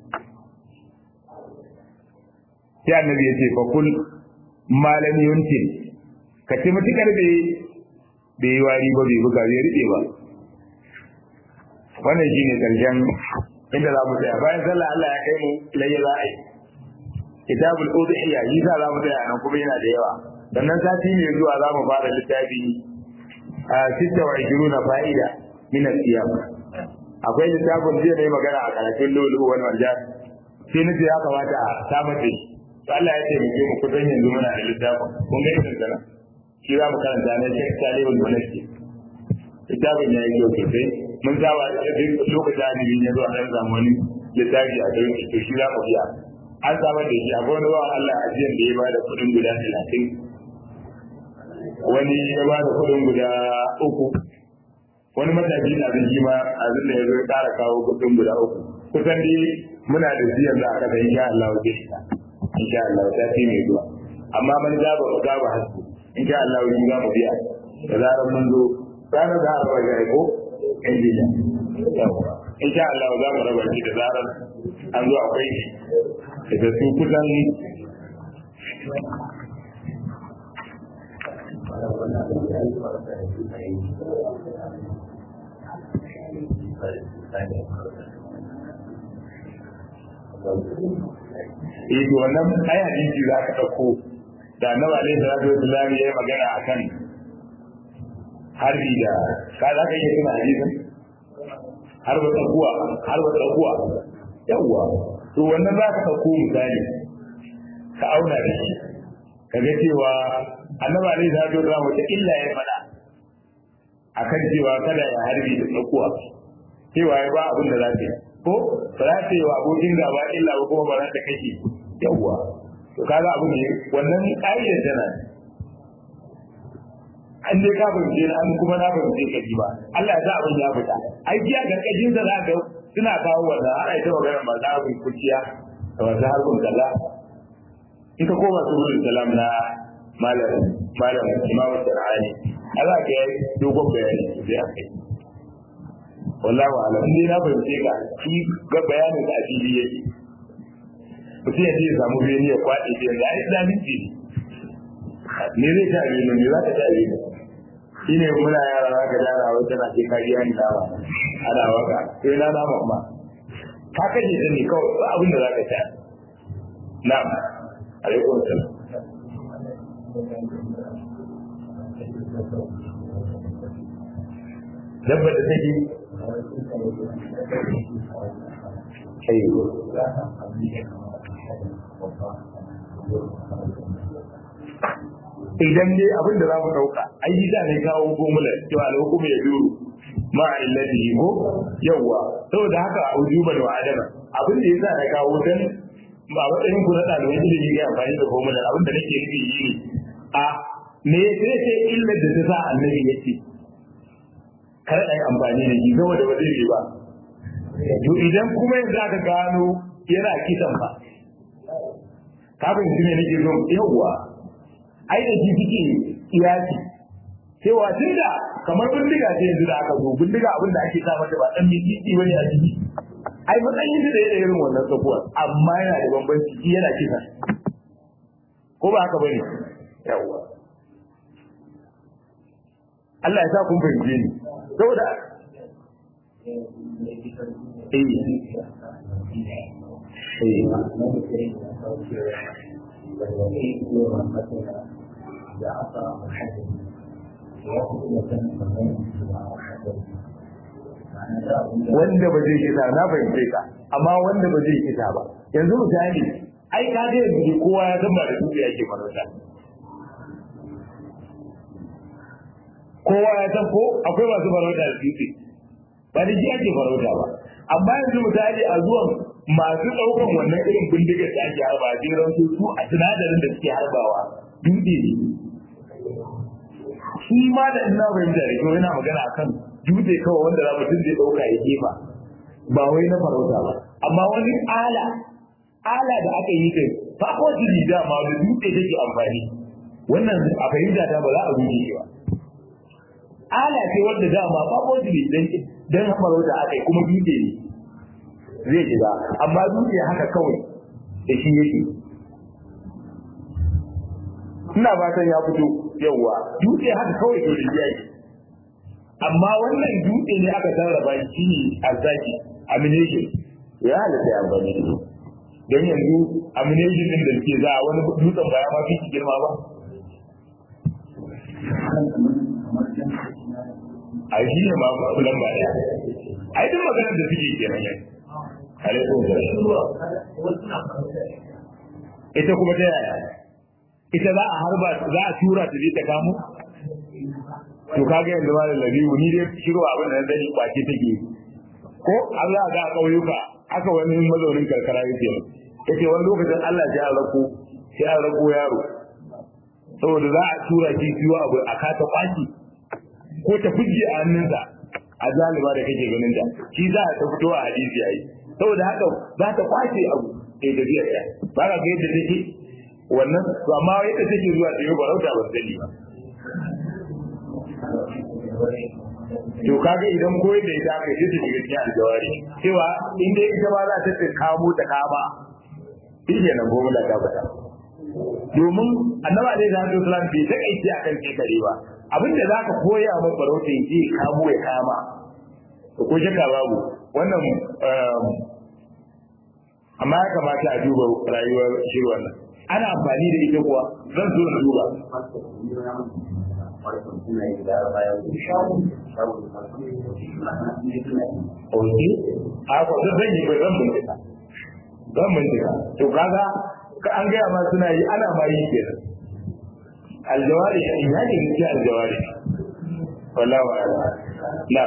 Speaker 1: sai annabi ya ce fa kul malam yunti ka ce mutukar da bai wari ba bai buga bai rike ba wannan shine karshen inda za mu tsaya bayan sallah Allah ya kai mu ilayya za a yi kitabul udhiya yi za mu tsaya nan kuma yana da yawa sannan sati ne zuwa za mu fara littafi a sita wa ishiruna fa'ida min al-siyam akwai littafin jiya ne magana a karatun lulu wani wanda sai nace ya kamata a samar da shi to Allah ya taimake mu kusan yanzu muna da littafin kun ga irin sana shi za mu karanta ne sai talibul munaki littafin ya yi kyau sosai mun saba lokacin adibin ya zo a ɗan zamani littafi a kai to shi za mu biya an samar da shi a wani wa Allah ajiyar da ya bada kuɗin guda talatin wani ya bada kuɗin guda uku wani matashi na zai shi ma a zai da ya zo ya ƙara kawo kuɗin guda uku kusan dai muna da shi yanzu a kasa insha Allah wa gaisa insha Allah ta fi mai zuwa amma man zaba ba zaba hasu insha Allah wa za mu biya da zarar mun zo ranar da harba ga ko injiniya insha Allah za mu raba shi da zarar an zo akwai shi da su kusan eh to wannan ai hadisi za ka dauko da annabi alaihi salatu wasallam ya yi magana akan harbi da ka za ka yi tuna hadisin har ba tsakuwa har ba tsakuwa yawa to wannan za ka dauko misali ka auna da shi ka ga cewa annabi alaihi salatu wasallam wata illa ya fada akan cewa kada ya harbi da tsakuwa cewa ya ba abin da za ka yi ko ba za ta yi wa abokin gaba illa ba kuma ba za ta kashe yawwa to kaga abu ne wannan ƙa'idar tana an dai ka fahimce an kuma na fahimce ka ji ba Allah ya sa abin ya fita ai jiya gargajin da za ka suna kawo wannan ana ita magana ba za ku kuciya da wasu harbin kaza in ka koma su wurin salam na malam malam imamu sarani Allah ka yi dogon bayani sai a kai wallahu alam dai na fahimce ka shi ga bayanin da ajili yake mutum ya ce ya samu bene ya kwaɗe ce yanzu ai zalunci ne ne zai ta abin ne za ta ta abin shi ne muna yara za ka dara wai tana ce ka biya ni dama ana waka sai na dama kuma ka kashe ta ne kawai ba abin da za ka ta na'am alaikum salam dabba da take idan dai abin da za mu ɗauka ai yi ne kawo gomula cewa alhukumu ya biyu ma a illaji ko yawwa saboda haka a ujuban wa adama abin da ya sa na kawo dan ba matsayin ku na ɗaliban ilimi ga amfani da gomula abin da nake nufi yi ne a me sai sai illar da ta sa annabi ya ce kar a yi amfani da shi saboda ba zai yi ba to idan kuma yanzu aka gano yana kisan ba kafin shi ne nake zo yawwa ai da shi suke kiyasi cewa tunda kamar bindiga ce yanzu da aka zo bindiga abin da ake sa mata ba dan miki bane a ciki ai matsayin da yake irin wannan sabuwa amma yana da bambanci shi yana kisa ko ba haka bane yawwa Allah ya sa kun fahimce ni saboda wanda ba zai kisa na fahimce ka amma wanda ba zai kisa ba yanzu misali ai ka ga yanzu kowa ya san ba da dutse yake farauta kowa ya san ko akwai masu farauta da dutse ba da shi ake farauta ba amma yanzu misali a zuwan masu ɗaukan wannan irin bindigar da ake harba a jiran su su a sinadarin da suke harbawa dutse ne shi ma da ina fahimta da kyau yana magana akan dutse kawai wanda za mutum zai ɗauka ya jefa ba wai na farauta ba amma wani ala ala da aka yi kai fa ko jiri dama da dutse take amfani wannan a fahimta ta ba za a rubuce ba ala ce wanda dama fa ko jiri dan dan farauta aka yi kuma dutse ne zai shiga amma dutse haka kawai da shi yake ina fatan ya fito yawa dutse haka kawai to da yake amma wannan dutse ne aka sarrafa shi ne azzaki amination ya halatta ya amfani da shi don yanzu amination din da ke za a wani dutsen ba ya ma fi girma ba a shi ne ma kullum ba ya ai duk maganar da suke kenan ne alaikum salam ita kuma ta yaya ita za a harba za a tura ta je ta kamo to kaga yanzu ma da labibu ni dai shiro abin da na sani kwace take ko Allah ga kauyuka aka wani mazaunin karkara yake yace wani lokacin Allah ya rako sai an rako yaro saboda za a tura shi ciwo abu a kata kwaki ko ta fije a hannunsa a zalima da kake ganin ta shi za ta fito a hadisi yayi saboda haka za ta kwace abu sai da biya ta ba ga yadda take wannan to amma yadda take zuwa ta yi barauta ba sani ba to kaga idan koyi da ita aka yi ta shiga cikin aljawari cewa in dai ita ba za ta kamo ta kama shi ne nan gobe ta fata domin annabi alaihi salatu wasallam bai ta aiki akan kekare ba abinda zaka koya wa farauta yake kamo ya kama to ko shaka babu wannan amma ya kamata a duba rayuwar shi wannan ana amfani da ita kuwa zan so na duba Oke, a ko zan yi ba zan bincika. Zan bincika. To kaga ka an gaya ma suna yi ana ma yi kenan. Aljawari ina ne ne aljawari. Wallahi wa'ala. Na.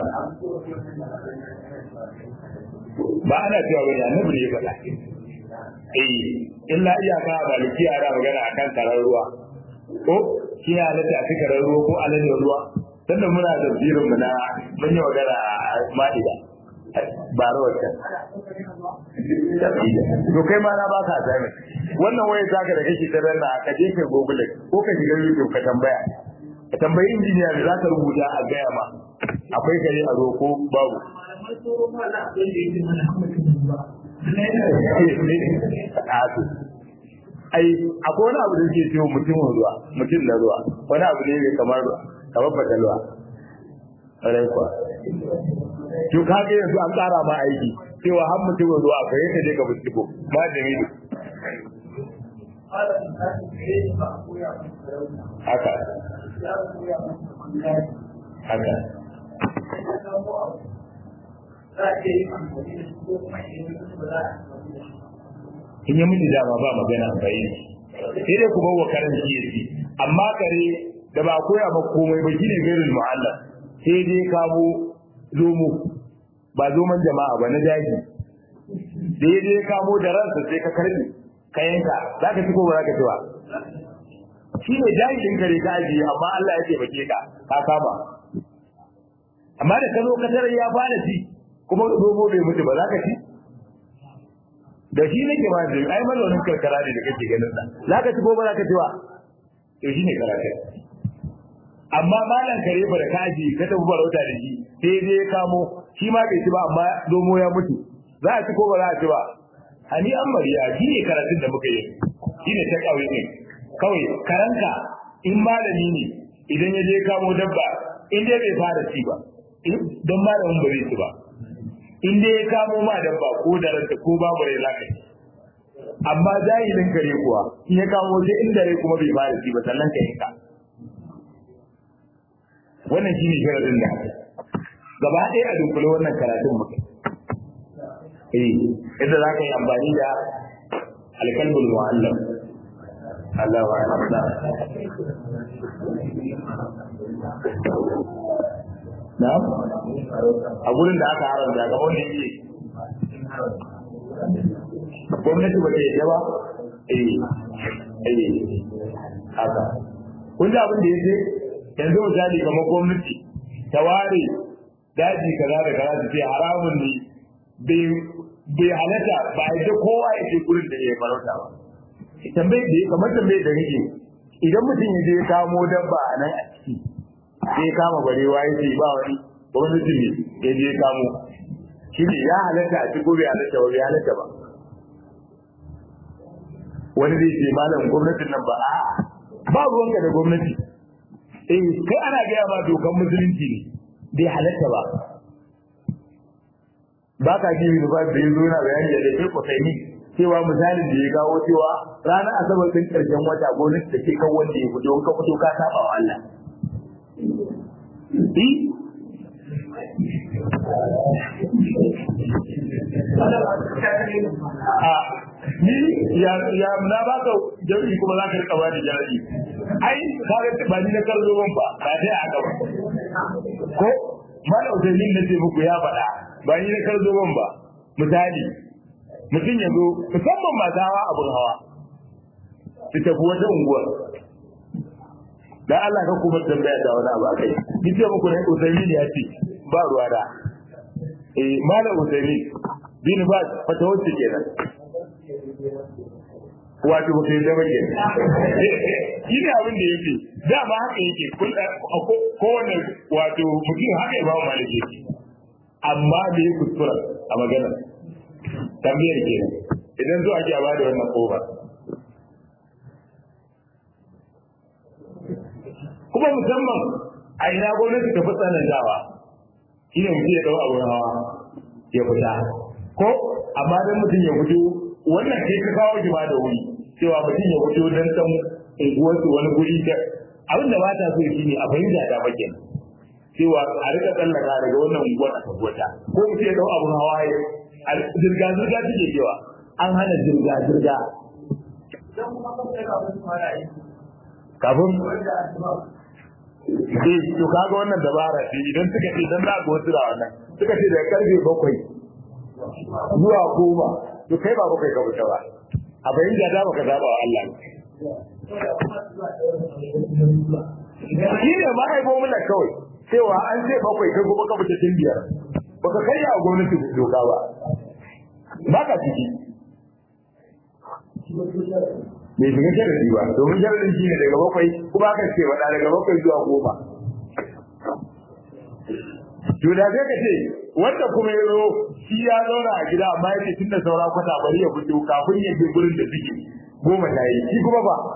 Speaker 1: Ba ana cewa wani annabi ne ya faɗa. Eh, illa iyaka malikiya ana magana akan karar ruwa. Ko shi ya halatta a cikin ruwa ko alanin ruwa sannan muna da tafsirin mu na mun yi magana a ma'ida ba rawata to kai ma na ba ka sami wannan waye zaka da kake ta ranna ka je kai google ko ka shiga youtube ka tambaya ka tambayi injiniya da zaka rubuta a gaya ma akwai kare a roko babu ai akwai wani abu da yake cewa mutumin ruwa mutum na ruwa wani abu ne mai kamar kamar fatalwa rai kuwa to kage yanzu an tsara ma aiki cewa har mutumin ruwa ka yi ka je ka binciko ba da ni haka haka in yi miji dama ba magana bai sai dai kuma wa karanci yake amma kare da ba koya ba komai ba shine gairul mu'alla sai dai kamo zomo ba zoman jama'a ba na daji sai dai kamo da ransa sai ka karbi kayanka zaka ci ko ba zaka ci ba shine jahilin kare ka ajiye amma Allah ya taimake ka ka kama amma da ka zo ka tarar ya fara ci kuma zomo bai mutu ba zaka ci da shi nake ba da ai mazaunin karkara ne da kake ganin sa zaka ci ko ba zaka ci ba to shine karatu amma malan kare ba da kaji ka tafi barauta da shi sai dai kamo shi ma bai ci ba amma zomo ya mutu za a ci ko ba za a ci ba ani an mariya shi ne karatun da muka yi shine ta kawai ne kawai karanka in malami ne idan ya je kamo dabba in dai bai fara ci ba don malamin ba zai ci ba in dai ya kamo ma dabba ko da ranta ko babu rai zaka ci amma jahilin kare kuwa in ya kamo sai inda rai kuma bai fara ci ba sannan ka yanka wannan shine sharadin da gaba ɗaya a dunkule wannan karatun muka eh yadda zaka yi amfani da alkalbul muallam Allah wa ta'ala na'am a gurin da aka haramta ga wanda yake gwamnati ba ta yi ba eh eh haka kun ji abin da yake yanzu misali kamar gwamnati ta ware daji kaza da kaza su ce haramun ne bai halatta ba a yi kowa ya ce gurin da ya farauta ba tambayi da ya kamar tambayi da rike idan mutum ya je kamo dabba a nan a ciki sai kama barewa ya ce ba wani gwamnati ne ya je kamo shi ne ya halatta a ciko bai halatta ba bai halatta ba wani zai ce malam gwamnatin nan ba a ba ruwanka da gwamnati eh kai ana gaya ma dokan musulunci ne bai halatta ba ba ka ji ni ba da yanzu na bayani da sai ko sai ni cewa misalin da ya kawo cewa ranar asabar din karshen wata gwamnati da ke kan wanda ya fito ka fito ka saba wa Allah eh a ni ya ya na baka jami'i kuma za ka rika ba da jami'i ai ka ga ba ni na karzo ban ba ba dai a gaba ko mala usainin na ce muku ya faɗa ba ni na karzo ban ba misali mutum ya zo musamman masu hawa abun hawa su tafi wata unguwar dan Allah ka kuma tambaya da wani abu akai ni ce muku ne usainin ya ce ba ruwa da eh mala usainin bin ba fata wacce kenan wato ba kai zama ke shi ne abin da yake dama haka yake kowane wato mutum haka ya ba wa maliki amma da ya kuskura a magana tambayar kenan idan zuwa ake ba da wannan kofa kuma musamman a ina gwamnati ta fi tsanantawa shi ne mutum ya ɗau abin hawa ya fita ko amma dan mutum ya fito wannan kai ka kawo jima da wuri cewa mutum ya fito dan san unguwarsu wani guri ta abin da ba ta so shine a fahimta da bakin cewa a rika tsallaka daga wannan unguwar a tabbata ko mutum ya dau abun hawa ya zirga zirga take cewa an hana zirga zirga kafin eh to kaga wannan dabara ce idan suka ce dan za ga wasu da wannan suka ce daga karfe bakwai zuwa goma to kai ba bakwai ka wuce ba a bayin da da baka zaba wa Allah shi ne ma ai gomu da kawai cewa an ce bakwai kai gobe ka wuce tun biyar baka kai a gwamnati doka ba baka ciki bai shiga sharadi ba domin sharadin shi ne daga bakwai kuma aka ce wada daga bakwai zuwa goma to da zai ka ce wanda kuma ya zo shi ya zauna a gida amma yake tun da saura kwata bari ya fito kafin ya je gurin da suke goma ta yi shi kuma ba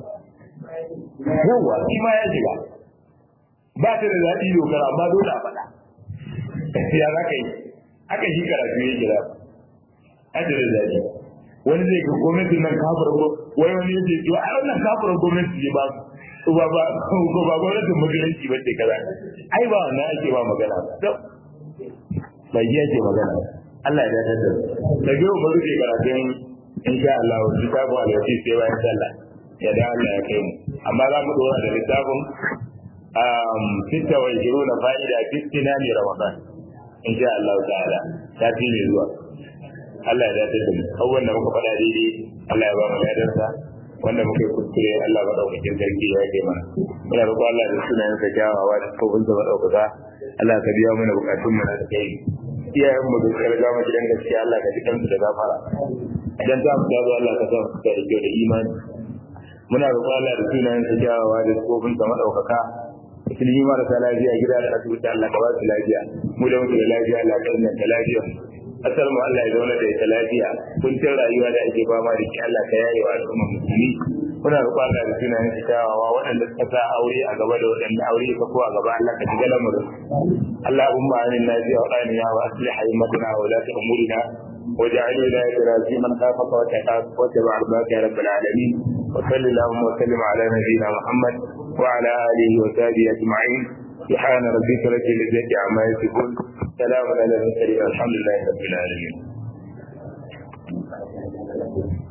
Speaker 1: yawa shi ma ya shiga ba ta da daɗi dokar amma dole a faɗa ya za ka yi haka shi karatu ya gida a da daɗi wani zai ga gwamnatin nan kafar wai wani ya ce to a wannan kafar gwamnati ne ba ba ba ba gwamnatin musulunci ba ce kaza ai ba wannan ake ba magana ba yi ake magana Allah ya dace da da biyo ba ruke karatun insha Allah littafin al-wasi sai bayan sallah ya da Allah ya kai mu amma za mu dora da littafin um sita wa jiruna fa'ida fitina ne ramadan insha Allah ta'ala ta fi ne zuwa Allah ya dace da mu abubuwan da muka faɗa daidai Allah ya ba mu ladarsa wanda muke kuskure Allah ba daukakin sarki ya yi mana muna roƙo Allah da sunayen sa kyawawa da kofin sa madaukaka Allah ka biya mana bukatun mu na kai iyayen mu da suka riga mu gidan gaskiya Allah ka jikan su da gafara idan za mu dawo Allah ka sa mu da kyau da imani muna roƙo Allah da sunayen sa kyawawa da kofin sa madaukaka musulmi marasa lafiya gida da asibiti Allah ka ba su lafiya mu da muke da lafiya Allah ka inganta lafiya asar mu Allah ya zauna da ita lafiya kuncin rayuwa da ake fama da shi Allah ka yaye wa al'umma musulmi muna roƙon Allah da sunayen shi kyawawa waɗanda suka sa aure a gaba da waɗanda aure ka ko a gaba Allah ka shiga lamarin Allah umma amin najiya wa qaniya wa aslih haymatuna wa la ta'murina واجعل ولايتنا في من خافك واتقاك واتبع رضاك يا رب العالمين وصل اللهم وسلم على نبينا محمد وعلى اله وصحبه اجمعين سبحان ربك رب العزه عما يصفون سلام على المرسلين الحمد لله رب العالمين